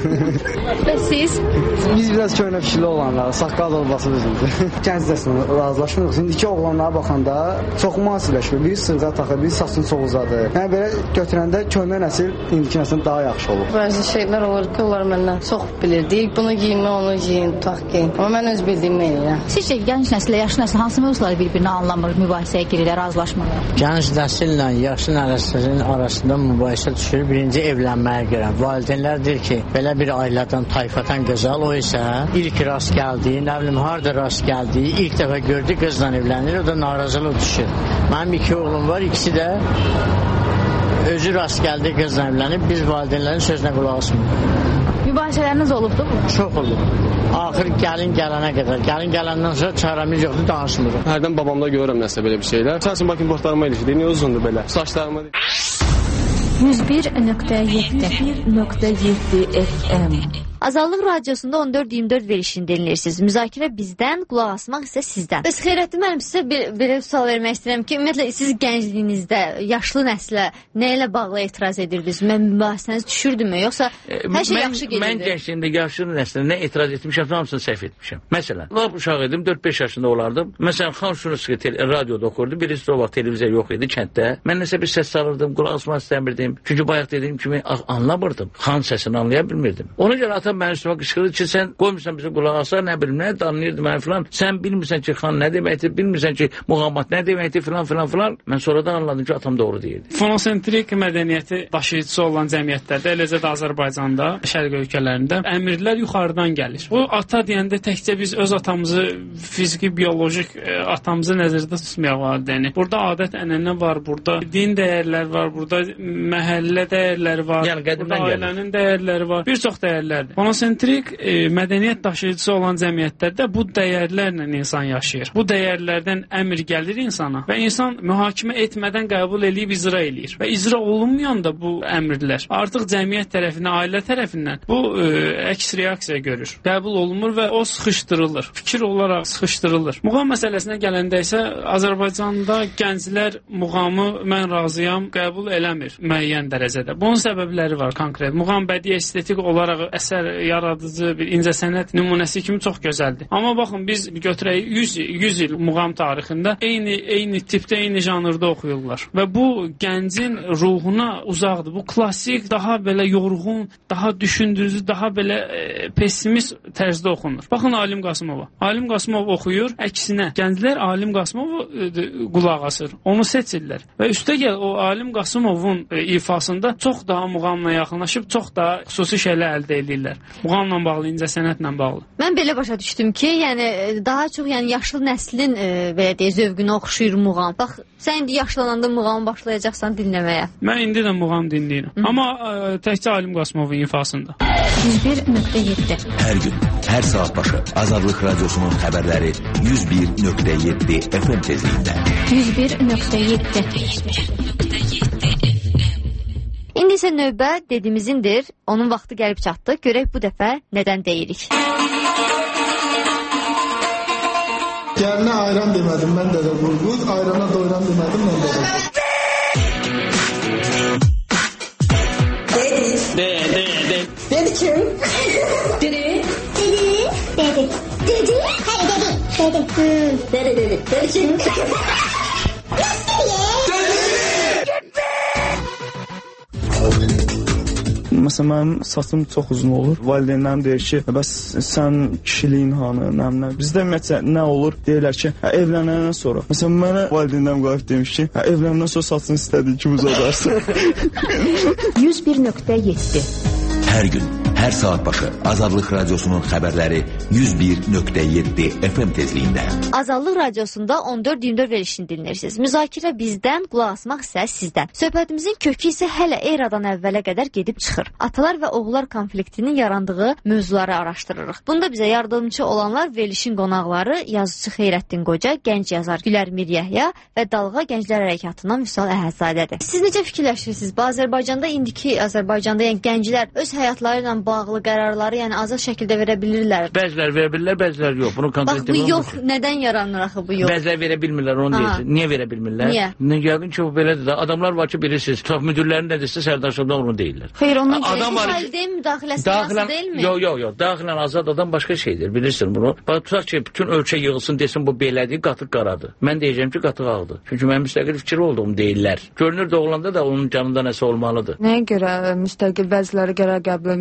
[SPEAKER 3] Və siz?
[SPEAKER 23] Biz biraz köhnə fikirli olanlar, saqqal olması bizimdir. Gəncləsinə razılaşmırıq. İndiki oğlanlara baxanda çox müasirləşmir. Bir sırğa taxır, bir saçını çox uzadır. Yəni belə götürəndə köhnə nəsil indiki nəsil daha yaxşı olur.
[SPEAKER 24] Bəzi şeylər olur ki, onlar məndən çox bilir. Deyik, bunu giyinmə, onu giyin, tutaq giyin. Amma mən öz bildiyimi eləyirəm.
[SPEAKER 3] Sizcə gənc nəsillə yaşlı nəsil hansı mövzuları bir-birini anlamır, mübahisəyə girirlər, razılaşmırlar?
[SPEAKER 25] Gənc nəsillə yaşlı nəsilin arasında mübahisə düşür. Birinci evlənməyə görə. Valideynlər deyir ki, belə bir ailədən, tayfadan gözəl, o isə ilk rast gəldiyi, nə bilim, harada rast gəldiyi, ilk dəfə gördü qızla evlənir, o da narazılıq düşür. Mənim iki oğlum var, ikisi də Özü rast gəldi, qızla evlənib, biz valideynlərin sözünə qulaq asmırıq.
[SPEAKER 19] Mübahisələriniz olubdu mu?
[SPEAKER 25] Çox olub. Axır gəlin gələnə qədər. Gəlin gələndən sonra çarəmiz yoxdur, danışmırıq.
[SPEAKER 4] Hərdən babamda görürəm nəsə belə bir şeylər. Səsin bakın bortlarıma ilişir, niyə uzundur belə? Saçlarıma...
[SPEAKER 2] yüz bir nöqtə yeddi nöqtə yeddi F M
[SPEAKER 19] Azadlıq Radiosunda on dörd iyirmi dörd verilişini dinləyirsiniz. Müzakirə bizdən, qulaq asmaq isə sizdən. Bəs Xeyrəddin müəllim, sizə belə sual vermək istəyirəm ki, ümumiyyətlə siz gəncliyinizdə yaşlı nəslə nə ilə bağlı etiraz edirdiniz? Mən mübahisəniz düşürdümü? Yoxsa hər şey yaxşı gedirdi?
[SPEAKER 20] Mən gəncliyində yaşlı nəslə nə etiraz etmişəm, hamısını səhv etmişəm. Məsələn, lap uşaq idim, dörd beş yaşında olardım. Məsələn, Xan Şurası radioda okurdu. Birisi o vaxt televizor yox idi kənddə. Mən nəsə bir səs salırdım, qulaq asmaq istəmirdim. Çünki bayaq dediyim kimi anlamırdım. Xan səsini anlaya bilmirdim. Ona görə atam mənim üstümə qışqırdı ki, sən qoymursan bizi qulaq asa, nə bilim, nə danlayırdı mən filan. Sən bilmirsən ki, xan nə deməkdir, bilmirsən ki, muğamat nə deməkdir filan filan filan. Mən sonradan anladım ki, atam doğru deyirdi.
[SPEAKER 21] Fonosentrik mədəniyyəti daşıyıcısı olan cəmiyyətlərdə, eləcə də Azərbaycanda, şərq ölkələrində əmrlər yuxarıdan gəlir. Bu ata deyəndə təkcə biz öz atamızı, fiziki, biolojik atamızı nəzərdə tutmayaq valideyni. Burada adət ənənə var, burada din dəyərlər var, burada məhəllə dəyərləri var,
[SPEAKER 20] yəni,
[SPEAKER 21] burada ailənin dəyərləri var, bir çox dəyərlərdir. Fonosentrik e, mədəniyyət daşıyıcısı olan cəmiyyətlərdə bu dəyərlərlə insan yaşayır. Bu dəyərlərdən əmr gəlir insana və insan mühakimə etmədən qəbul eləyib icra eləyir. Və icra olunmayanda bu əmrlər artıq cəmiyyət tərəfindən, ailə tərəfindən bu e, əks reaksiya görür. Qəbul olunmur və o sıxışdırılır. Fikir olaraq sıxışdırılır. Muğam məsələsinə gələndə isə Azərbaycanda gənclər muğamı mən razıyam qəbul eləmir müəyyən dərəcədə. Bunun səbəbləri var konkret. Muğam bədii estetik olaraq əsər yaradıcı bir incəsənət nümunəsi kimi çox gözəldir. Amma baxın biz götürək yüz il muğam tarixində eyni eyni tipdə, eyni janrda oxuyurlar. Və bu gəncin ruhuna uzaqdır. Bu klassik, daha belə yorğun, daha düşündürücü, daha belə e, pessimist tərzdə oxunur. Baxın Alim Qasımova. Alim Qasımov oxuyur, əksinə gənclər Alim Qasımovu e, qulaq asır. Onu seçirlər. Və üstəgəl o Alim Qasımovun e, ifasında çox daha muğamla yaxınlaşıb, çox daha xüsusi şeylər əldə edirlər. Muğamla bağlı, incəsənətlə bağlı.
[SPEAKER 19] Mən belə başa düşdüm ki, yəni daha çox yəni yaşlı nəslin e, belə deyə zövqünə oxşuyur muğam. Bax, sən indi yaşlananda muğam başlayacaqsan dinləməyə.
[SPEAKER 21] Mən indi də muğam dinləyirəm. Hı. Amma e, təkcə Alim Qasımovun ifasında.
[SPEAKER 2] yüz bir nöqtə yeddi
[SPEAKER 14] Hər gün, hər saat başı Azadlıq Radiosunun xəbərləri yüz bir nöqtə yeddi F M tezliyində.
[SPEAKER 2] yüz bir nöqtə yeddi
[SPEAKER 19] İndi isə növbə dediyimizindir. Onun vaxtı gəlib çatdı. Görək bu dəfə nədən deyirik.
[SPEAKER 5] Gəlinə ayran demədim, mən də də vurğud. Ayrana doyran demədim, mən də də.
[SPEAKER 8] Dedi. De, de, de. Dedi kim? Dedi. Dedi. Dedi. Dedi. Hayır dedi. Dedi. Dedi, dedi. Dedi kim?
[SPEAKER 9] Məsələn, mənim saçım çox uzun olur. Valideynlərim deyir ki, bəs sən kişiliyin hanı, nəmlə. Bizdə ümumiyyətlə nə olur? Deyirlər ki, hə, evlənəndən sonra. Məsələn, mənə valideynlərim qalib demiş ki, hə, evlənəndən sonra saçını istədiyi kimi uzadarsın.
[SPEAKER 13] yüz bir nöqtə yeddi
[SPEAKER 14] Hər gün, hər saat başı Azadlıq Radiosunun xəbərləri yüz bir nöqtə yeddi F M tezliyində.
[SPEAKER 19] Azadlıq Radiosunda on dörd iyirmi dörd verilişini dinləyirsiniz. Müzakirə bizdən, qulaq asmaq isə sizdən. Söhbətimizin kökü isə hələ eradan əvvələ qədər gedib çıxır. Atalar və oğullar konfliktinin yarandığı mövzuları araşdırırıq. Bunda bizə yardımcı olanlar verilişin qonaqları yazıcı Xeyrəddin Qoca, gənc yazar Gülər Miryəhya və Dalğa Gənclər Hərəkatından Vüsal Əhəzadədir. Siz necə fikirləşirsiniz? Bu Azərbaycanda indiki Azərbaycanda yəni gənclər öz həyatları ilə bağlı qərarları yəni azad şəkildə verə bilirlər.
[SPEAKER 20] Bəzilər verə bilirlər, bəzilər yox. Bunu
[SPEAKER 19] Bax bu yox, nədən yaranır axı bu yox?
[SPEAKER 20] Bəzilər verə bilmirlər, onu deyirsən. Niyə verə bilmirlər?
[SPEAKER 19] Niyə?
[SPEAKER 20] Nə yəqin ki, bu belədir də. Adamlar var ki, bilirsiniz, tutaq müdirlərin nə desə Sərdaşovdan onu deyirlər.
[SPEAKER 19] Xeyr, onun
[SPEAKER 20] adam var.
[SPEAKER 19] Valideyn müdaxiləsi nasıl deyilmi?
[SPEAKER 20] Yox, yox, yox. Daxilən azad adam başqa şeydir, bilirsən bunu. Bax tutaq ki, bütün ölçə yığılsın desin bu belədir, qatıq qaradır. Mən deyəcəm ki, qatıq ağdır. Çünki mən müstəqil fikir olduğum deyirlər. Görünür doğulanda da onun canında nəsə olmalıdır.
[SPEAKER 22] Nəyə görə müstəqil bəziləri qərar qəbul etmir? Bunu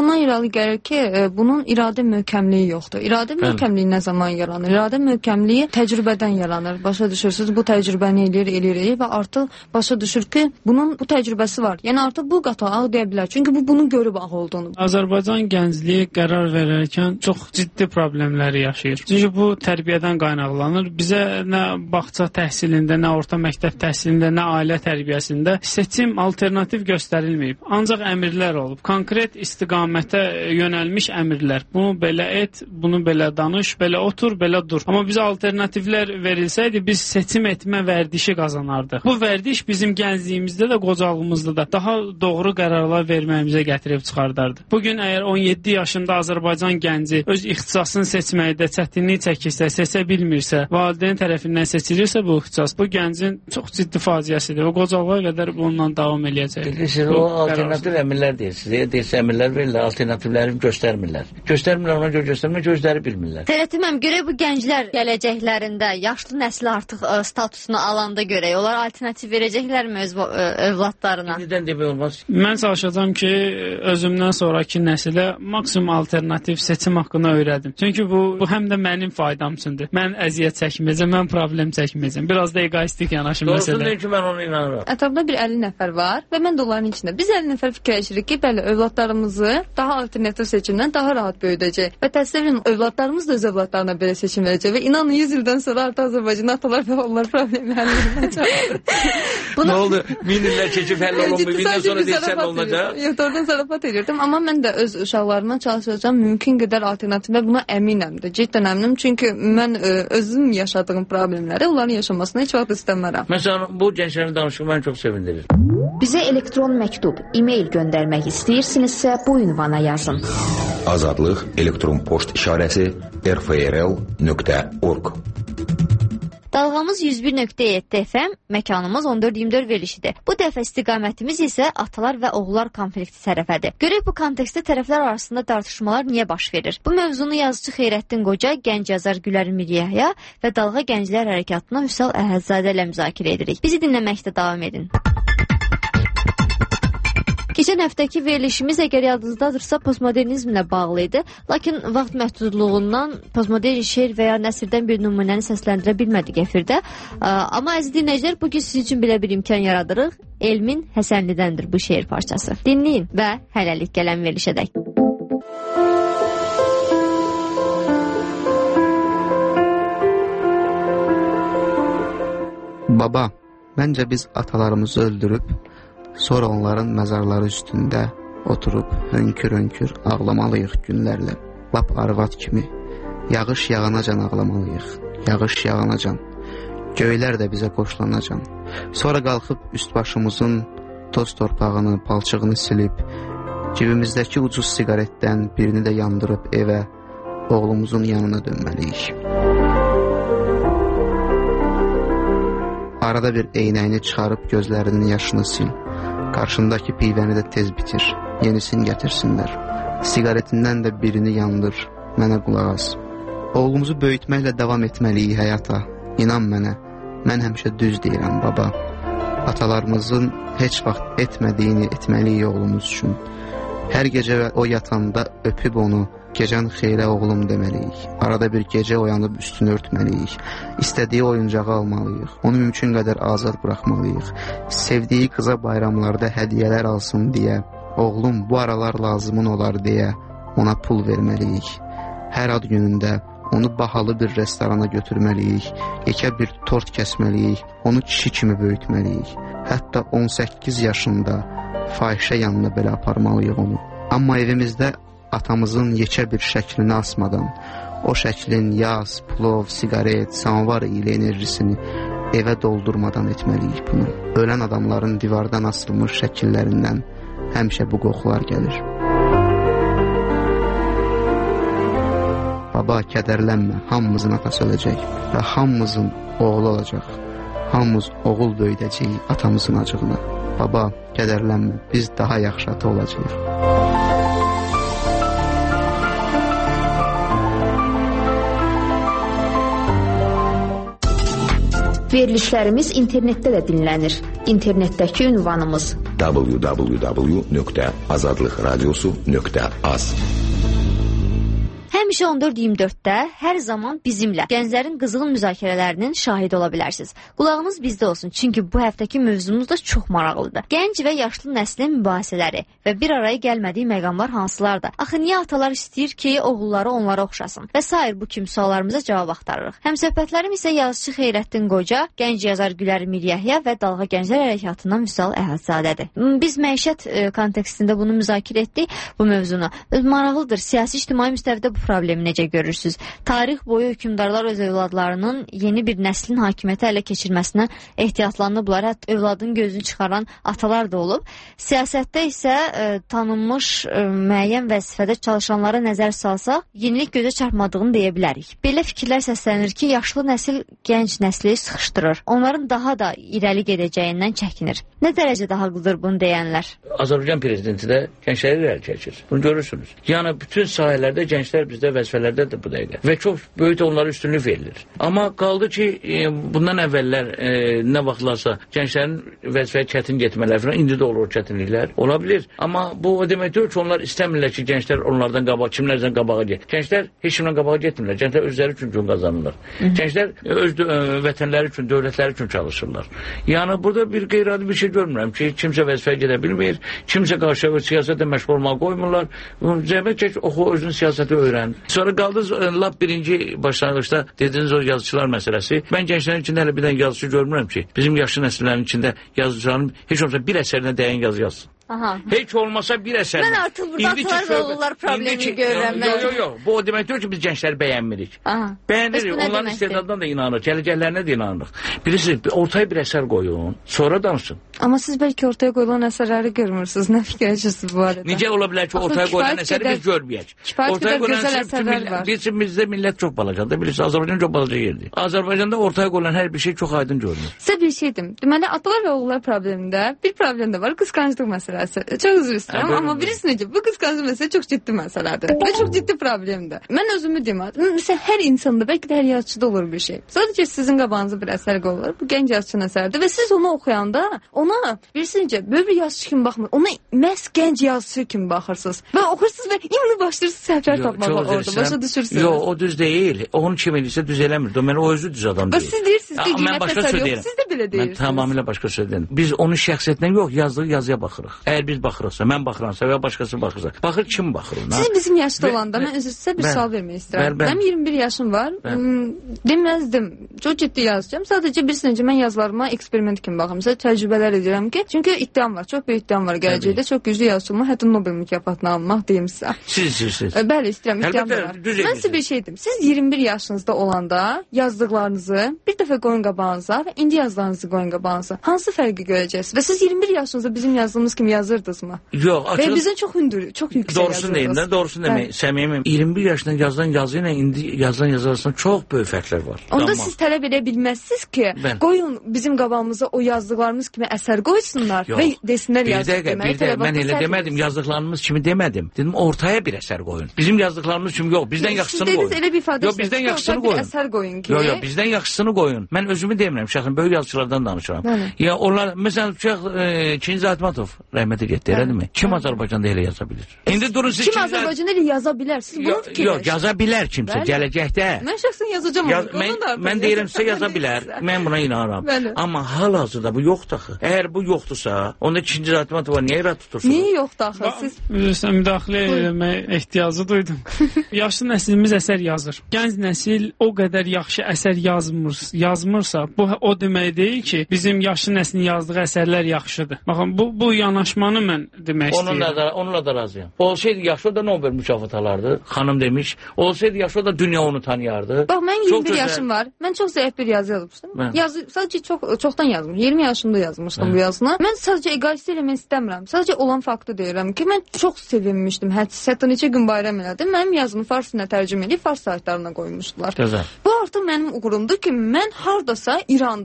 [SPEAKER 22] ondan irəli gəlir ki, bunun iradə möhkəmliyi yoxdur. İradə möhkəmliyi nə zaman yaranır? İradə möhkəmliyi təcrübədən yaranır. Başa düşürsünüz, bu təcrübəni eləyir, eləyir, eləyir və artıq başa düşür ki, bunun bu təcrübəsi var. Yəni artıq bu qata ağ deyə bilər. Çünki bu bunun görüb ağ olduğunu.
[SPEAKER 21] Azərbaycan gəncliyi qərar verərkən çox ciddi problemləri yaşayır. Çünki bu tərbiyədən qaynaqlanır. Bizə nə bağça təhsilində, nə orta məktəb təhsilində, nə ailə tərbiyəsində seçim alternativ göstərilməyib. Ancaq əmrlər olub. Konkret istiqamətə yönəlmiş əmrlər. Bunu belə et, bunu belə danış, belə otur, belə dur. Amma bizə alternativlər verilsəydi, biz seçim etmə vərdişi qazanardıq. Bu vərdiş bizim gəncliyimizdə də, qocalığımızda da daha doğru qərarlar verməyimizə gətirib çıxardardı. Bugün əgər on yeddi yaşında Azərbaycan gənci öz ixtisasını seçməkdə çətinlik çəkirsə, seçə bilmirsə, valideyn tərəfindən seçilirsə bu ixtisas, bu gəncin çox ciddi faciəsidir və qocalığa qədər bununla davam eləyəcək.
[SPEAKER 20] Bilirsiniz, o alternativ əmrlər deyirsiniz. Deyirsə, əmrlər verirlər, alternativləri göstərmirlər. Göstərmirlər, ona görə göstərmirlər, gözləri bilmirlər.
[SPEAKER 19] Tərətiməm, görək bu gənclər gələcəklərində yaşlı nəsil artıq ə, statusunu alanda görək, onlar alternativ verəcəklərmi öz ə, övladlarına?
[SPEAKER 20] İndidən demək olmaz.
[SPEAKER 21] Mən çalışacağam ki, özümdən sonraki nəsilə maksimum alternativ seçim haqqını öyrədim. Çünki bu, bu həm də mənim faydam üçündür. Mən əziyyət çəkməyəcəm, mən problem çəkməyəcəm. Biraz da egoistik yanaşım məsələ.
[SPEAKER 20] Doğrusu deyil ki, mən onu inanıram.
[SPEAKER 22] Ətrafda bir əlli nəfər var və mən də onların içində. Biz əlli nəfər fikirləşirik ki, bəli, övladlarımızı daha alternativ seçimdən daha rahat böyüdəcək. Və təsəvvürün, övladlarımız da öz övladlarına belə seçim verəcək və inanın yüz ildən sonra artıq Azərbaycan atalar və onlar problemi həll edəcək.
[SPEAKER 20] Nə oldu? Min illər keçib həll olunmuyor. Bindən sonra deyilsən olunacaq.
[SPEAKER 22] Yox, oradan zarafat edirdim. Amma mən də öz uşaqlarıma çalışacağam mümkün qədər alternativ və buna əminəmdir. Ciddən əminəm. Çünki mən ə, özüm yaşadığım problemləri onların yaşamasını heç vaxt istəmərəm.
[SPEAKER 20] Məsələn, bu gənclərin danışığı məni çox sevindirir.
[SPEAKER 13] Bizə elektron məktub, e-mail göndərmək istəyirsinizsə bu ünvana yazın.
[SPEAKER 14] Azadlıq elektron poçt işarəsi r f r l nöqtə org.
[SPEAKER 19] Dalğamız yüz bir nöqtə yeddi F M, məkanımız on dörd iyirmi dörd verilişidir. Bu dəfə istiqamətimiz isə atalar və oğullar konflikti tərəfədir. Görək bu kontekstdə tərəflər arasında tartışmalar niyə baş verir? Bu mövzunu yazıcı Xeyrəddin Qoca, gənc yazar Gülər Miryəhya və Dalğa Gənclər Hərəkatına Hüsal Əhədzadə ilə müzakirə edirik. Bizi dinləməkdə davam edin. Keçən həftəki verilişimiz əgər yadınızdadırsa postmodernizmlə bağlı idi. Lakin vaxt məhdudluğundan postmodern şeir və ya nəsrdən bir nümunəni səsləndirə bilmədik efirdə. Amma əziz dinləyicilər, bugün sizin üçün belə bir imkan yaradırıq. Elmin Həsənlidəndir bu şeir parçası. Dinləyin və hələlik gələn verilişədək.
[SPEAKER 7] Baba, məncə biz atalarımızı öldürüb, sonra onların məzarları üstündə oturub hönkür-hönkür ağlamalıyıq günlərlə. Lap arvad kimi. Yağış yağanacan ağlamalıyıq. Yağış yağanacan. Göylər də bizə qoşlanacan. Sonra qalxıb üst başımızın toz torpağını, palçığını silib, cibimizdəki ucuz siqaretdən birini də yandırıb evə, oğlumuzun yanına dönməliyik. Arada bir eynəyini çıxarıb gözlərinin yaşını sil. Qarşındakı pivəni də tez bitir, yenisini gətirsinlər. Siqaretindən də birini yandır, mənə qulaq as. Oğlumuzu böyütməklə davam etməliyik həyata. İnan mənə, mən həmişə düz deyirəm baba. Atalarımızın heç vaxt etmədiyini etməliyik oğlumuz üçün. Hər gecə o yatanda öpüb onu, gecən xeyrə oğlum deməliyik. Arada bir gecə oyanıb üstünü örtməliyik. İstədiyi oyuncağı almalıyıq. Onu mümkün qədər azad buraxmalıyıq. Sevdiyi qıza bayramlarda hədiyyələr alsın deyə, oğlum bu aralar lazımın olar deyə ona pul verməliyik. Hər ad günündə onu bahalı bir restorana götürməliyik. Yekə bir tort kəsməliyik. Onu kişi kimi böyütməliyik. Hətta on səkkiz yaşında fahişə yanına belə aparmalıyıq onu. Amma evimizdə atamızın yekə bir şəklini asmadan, o şəklin yaz, plov, siqaret, samovar ilə enerjisini evə doldurmadan etməliyik bunu. Ölən adamların divardan asılmış şəkillərindən həmişə bu qoxular gəlir. Baba, kədərlənmə, hamımızın atası öləcək və hamımızın oğlu olacaq. Hamımız oğul böyüdəcəyik atamızın acığına. Baba, kədərlənmə, biz daha yaxşı ata olacağıq.
[SPEAKER 13] Verilişlərimiz internetdə də dinlənir. İnternetdəki ünvanımız
[SPEAKER 14] w w w nöqtə azadlıq radiosu nöqtə az.
[SPEAKER 19] Həmişə on dörd iyirmi dörddə hər zaman bizimlə Gənclərin Qızğın müzakirələrinin şahidi ola bilərsiniz. Qulağınız bizdə olsun, çünki bu həftəki mövzumuz da çox maraqlıdır. Gənc və yaşlı nəslin mübahisələri və bir araya gəlmədiyi məqamlar hansılardır? Axı niyə atalar istəyir ki, oğulları onlara oxşasın? Və sair bu kimi suallarımıza cavab axtarırıq. Həmsöhbətlərim isə yazıçı Xeyrəddin Qoca, gənc yazar Gülər Miryəhya və Dalğa Gənclər Hərəkatından Vüsal Əhədzadədir. Biz məişət e, kontekstində bunu müzakirə etdik, bu mövzunu. Maraqlıdır, siyasi ictimai müstəvidə bu problemi necə görürsünüz? Tarix boyu hökümdarlar öz övladlarının yeni bir nəslin hakimiyyəti ələ keçirməsinə ehtiyatlanıblar. Hətta övladın gözünü çıxaran atalar da olub. Siyasətdə isə e, tanınmış e, müəyyən vəzifədə çalışanlara nəzər salsaq, yenilik gözə çarpmadığını deyə bilərik. Belə fikirlər səslənir ki, yaşlı nəsil gənc nəsli sıxışdırır. Onların daha da irəli gedəcəyindən çəkinir. Nə dərəcədə haqlıdır bunu deyənlər?
[SPEAKER 20] Azərbaycan prezidenti də gəncləri irəli çəkir. Bunu görürsünüz. Yəni bütün sahələrdə gənclər bizdə vəzifələrdə də bu dəqiqə. Və çox böyük onlara üstünlük verilir. Amma qaldı ki, e, bundan əvvəllər e, nə vaxtlarsa gənclərin vəzifəyə çətin getmələri falan, indi də olur çətinliklər. Ola bilir. Amma bu o demək deyil ki, onlar istəmirlər ki, gənclər onlardan qabağa, kimlərdən qabağa get. Gənclər heç kimdən qabağa getmirlər. Gənclər özləri üçün gün qazanırlar. Hı. Gənclər öz ə, vətənləri üçün, dövlətləri üçün çalışırlar. Yəni burada bir qeyri-adi bir şey görmürəm ki, kimsə vəzifəyə gedə bilmir, kimsə qarşı siyasətlə məşğul olmağa qoymurlar. Zəhmət çək, oxu, özün siyasəti öyrən. Sonra qaldınız lap birinci başlanğıçda dediniz o yazıçılar məsələsi. Mən gənclərin içində hələ bir dənə yazıcı görmürəm ki, bizim yaşlı nəsillərin içində yazıcıların heç olmasa bir əsərinə dəyən yazı yazsın. Aha. Heç olmasa bir əsər.
[SPEAKER 19] Mən artıq burada atalar və oğullar problemi ki, görürəm.
[SPEAKER 20] Yox, yox, yox. Bu o demək deyil ki, biz gəncləri bəyənmirik. Aha. Bəyənirik, onların istedadından da inanırıq, gələcəklərinə də inanırıq. Bilirsiniz, ortaya bir əsər qoyun, sonra danışın.
[SPEAKER 22] Amma siz bəlkə ortaya qoyulan əsərləri görmürsünüz. Nə fikirləşirsiniz bu arada?
[SPEAKER 20] Necə ola bilər ki, ortaya qoyulan əsəri biz görməyək?
[SPEAKER 22] Ortaya gözəl əsərlər var.
[SPEAKER 20] Bizim bizdə millət çox balacadır. Bilirsiniz, Azərbaycan çox balaca yerdir. Azərbaycanda ortaya qoyulan hər bir şey çox aydın görünür.
[SPEAKER 22] Sizə bir şey deyim. Deməli, atalar və oğullar problemində bir problem də var, qısqanclıq məsələsi. Çox üzr istəyirəm, amma bilirsiniz ki, bu qısqanclıq məsələ çox ciddi məsələdir və çox ciddi problemdir. Mən özümü deyim, məsələn, hər insanda, bəlkə də hər yazıçıda olur bir şey. Sadəcə sizin qabağınızda bir əsər qoyulur, bu gənc yazıçının əsəridir və siz onu oxuyanda ona, bilirsiniz ki, böyük bir yazıçı kimi baxmır, ona məhz gənc yazıçı kimi baxırsınız və oxursunuz və indi başlayırsınız səhvlər tapmağa orada, başa düşürsünüz.
[SPEAKER 20] Yox, o düz deyil, onun kim edirsə düz eləmir, mən o özü düz adam deyil.
[SPEAKER 22] Siz deyirsiniz ki, qiymət əsər yox, siz də belə deyirsiniz.
[SPEAKER 20] Mən tamamilə başqa söz deyirəm. Biz onun şəxsiyyətindən yox, yazdığı yazıya baxırıq. Əgər biz baxırıqsa, mən baxıramsa və başqası baxırsa, baxır kim baxır ona?
[SPEAKER 22] Siz bizim yaşda olanda, mən özür sizə bir sual vermək istəyirəm. Mənim iyirmi bir yaşım var, deməzdim, çox ciddi yazacağım. Sadəcə bilirsiniz ki, mən yazılarıma eksperiment kimi baxıram. Məsələn, təcrübələr edirəm ki, çünki iddiam var, çox böyük iddiam var gələcəkdə, çox güclü yazıçı olmaq, hətta Nobel mükafatını almaq deyim sizə.
[SPEAKER 20] Siz, siz, siz.
[SPEAKER 22] Bəli, istəyirəm, iddiam var. Mən sizə bir şey deyim. Siz iyirmi bir yaşınızda olanda yazdıqlarınızı bir dəfə qoyun qabağınıza və indi yazdıqlarınızı qoyun qabağınıza. Hansı fərqi görəcəksiniz? Və siz iyirmi bir yaşınızda bizim yazdığımız kimi yazırdınızmı?
[SPEAKER 20] Yox, açıq.
[SPEAKER 22] Və bizə çox hündür, çox yüksək
[SPEAKER 20] doğrusunu deyim də, doğrusunu demək, səmimim. iyirmi bir yaşından yazılan yazı ilə indi yazılan yazı arasında çox böyük fərqlər var.
[SPEAKER 22] Onda Amma. Siz tələb edə bilməzsiniz ki, ben. qoyun bizim qabağımıza o yazdıqlarımız kimi əsər qoysunlar Yox. Və desinlər yazıq demək.
[SPEAKER 20] Bir dəqiqə, mən elə demədim, yazdıqlarımız kimi demədim. Dedim, ortaya bir əsər qoyun. Bizim yazdıqlarımız kimi yox, bizdən yaxşısını qoyun.
[SPEAKER 22] Siz dediniz elə bir ifadə
[SPEAKER 20] yox, bizdən yaxşısını qoyun.
[SPEAKER 22] Əsər qoyun ki.
[SPEAKER 20] Yox, yox, bizdən yaxşısını qoyun. Mən özümü demirəm, şəxsən böyük yazıçılardan danışıram. Bəli. Ya onlar, məsələn, Şeyx e, Çingiz Aytmatov rəhmətə getdi, elədir mi? Kim Azərbaycanda elə yaza bilir? İndi durun siz
[SPEAKER 22] kim Azərbaycanda elə yaza bilər? Siz bunu fikirləşin.
[SPEAKER 20] Yox, yaza bilər kimsə gələcəkdə.
[SPEAKER 22] Mən şəxsən yazacağam
[SPEAKER 20] Yaz, onu. Mən, mən deyirəm sizə yaza bilər. Mən buna inanıram. Bəli. Amma hal-hazırda bu yoxdur axı. Əgər bu yoxdursa, onda Çingiz Aytmatova niyə irad tutursunuz?
[SPEAKER 22] Niyə yoxdur axı? Siz
[SPEAKER 21] bilirsən, müdaxilə etmək ehtiyacı duydum. Yaşlı nəslimiz əsər yazır. Gənc nəsil o qədər yaxşı əsər yazmır, yazmırsa, bu o demək deyil ki, bizim yaşlı nəslin yazdığı əsərlər yaxşıdır. Baxın, bu bu yanaşmanı mən demək
[SPEAKER 20] onunla
[SPEAKER 21] istəyirəm.
[SPEAKER 20] Da, onunla da razıyam. Olsaydı yaşlı da Nobel mükafatı alardı. Xanım demiş. Olsaydı yaşlı da dünya onu tanıyardı.
[SPEAKER 22] Bax, mən iyirmi bir gözəl... yaşım var. Mən çox zəif bir yazı yazmışdım. Yazı sadəcə çox çoxdan yazmışdım. iyirmi yaşımda yazmışdım Hə. bu yazını. Mən sadəcə egoist eləmək istəmirəm. Sadəcə olan faktı deyirəm ki, mən çox sevinmişdim. Hətta neçə gün bayram elədim. Mənim yazımı farsına tərcümə edib fars saytlarına qoymuşdular.
[SPEAKER 20] Gözəl.
[SPEAKER 22] Bu artıq mənim uğurumdur ki, mən hardasa İranda,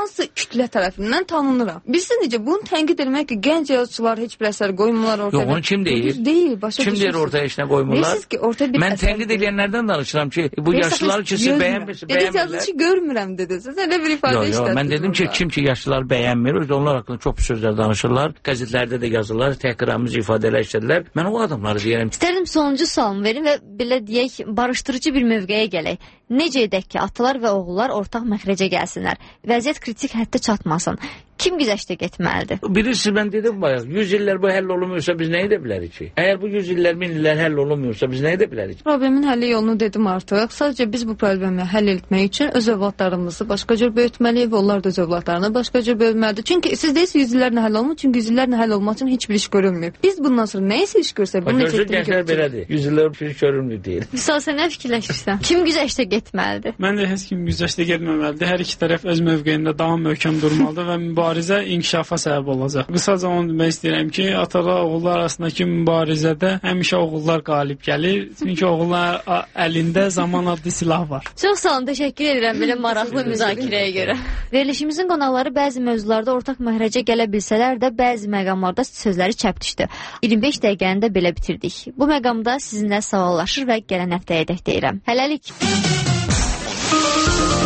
[SPEAKER 22] hansı kütlə tərəfindən tanınıram. Bilirsiniz necə bunu tənqid etmək ki, gənc yazıçılar heç bir əsər qoymurlar ortaya.
[SPEAKER 20] Yox, onu kim deyir?
[SPEAKER 22] Deyil, başa
[SPEAKER 20] kim deyir ortaya heç nə qoymurlar?
[SPEAKER 22] Ki, ortaya bir
[SPEAKER 20] mən tənqid edənlərdən danışıram ki, bu yaşlılar ki, siz bəyənmirsiniz, bəyənmirlər.
[SPEAKER 22] Yazıcı görmürəm dediniz. Elə bir ifadə işlətdiniz.
[SPEAKER 20] Mən dedim ki, kim ki yaşlılar bəyənmir, onlar haqqında çox sözlər danışırlar, qəzetlərdə də yazırlar, təhqiramiz ifadələr işlədilər. Mən o adamları deyirəm.
[SPEAKER 19] İstərdim sonuncu sualımı verin və belə deyək, barışdırıcı bir mövqeyə gələk. Necə edək ki, atalar və oğullar ortaq məxrəcə gəlsinlər, vəziyyət kritik həddə çatmasın. Kim güzəştə getməlidir?
[SPEAKER 20] Bilirsiniz, mən dedim bayaq, yüz illər bu həll olunmuyorsa biz nə edə bilərik ki? Əgər bu yüz illər, min illər həll olunmuyorsa biz nə edə bilərik?
[SPEAKER 22] Problemin həlli yolunu dedim artıq. Sadəcə biz bu problemi həll etmək üçün öz övladlarımızı başqa cür böyütməliyik və onlar da öz övladlarını başqa cür böyütməlidir. Çünki siz deyirsiniz yüz illərlə həll olmur, çünki yüz illərlə həll olmaq üçün heç bir iş görünməyib. Biz bundan sonra nə isə iş görsək, bunu necə etdiyini
[SPEAKER 20] görəcək. Belədir. yüz illər bir iş görünmür deyil.
[SPEAKER 19] Misal sən nə fikirləşirsən? Kim güzəştə getməlidir?
[SPEAKER 21] Mən də heç kim güzəştə getməməlidir. Hər iki tərəf öz mövqeyində daha möhkəm durmalıdır və mübarizə inkişafa səbəb olacaq. Qısaca onu demək istəyirəm ki, atalar oğullar arasındakı mübarizədə həmişə oğullar qalib gəlir. Çünki oğullar əlində zaman adlı silah var.
[SPEAKER 19] Çox sağ olun, təşəkkür edirəm belə maraqlı müzakirəyə görə. Verilişimizin qonaqları bəzi mövzularda ortaq məhrəcə gələ bilsələr də bəzi məqamlarda sözləri çəp düşdü. iyirmi beş dəqiqəni də belə bitirdik. Bu məqamda sizinlə sağollaşır və gələn həftəyə dək deyirəm. Hələlik.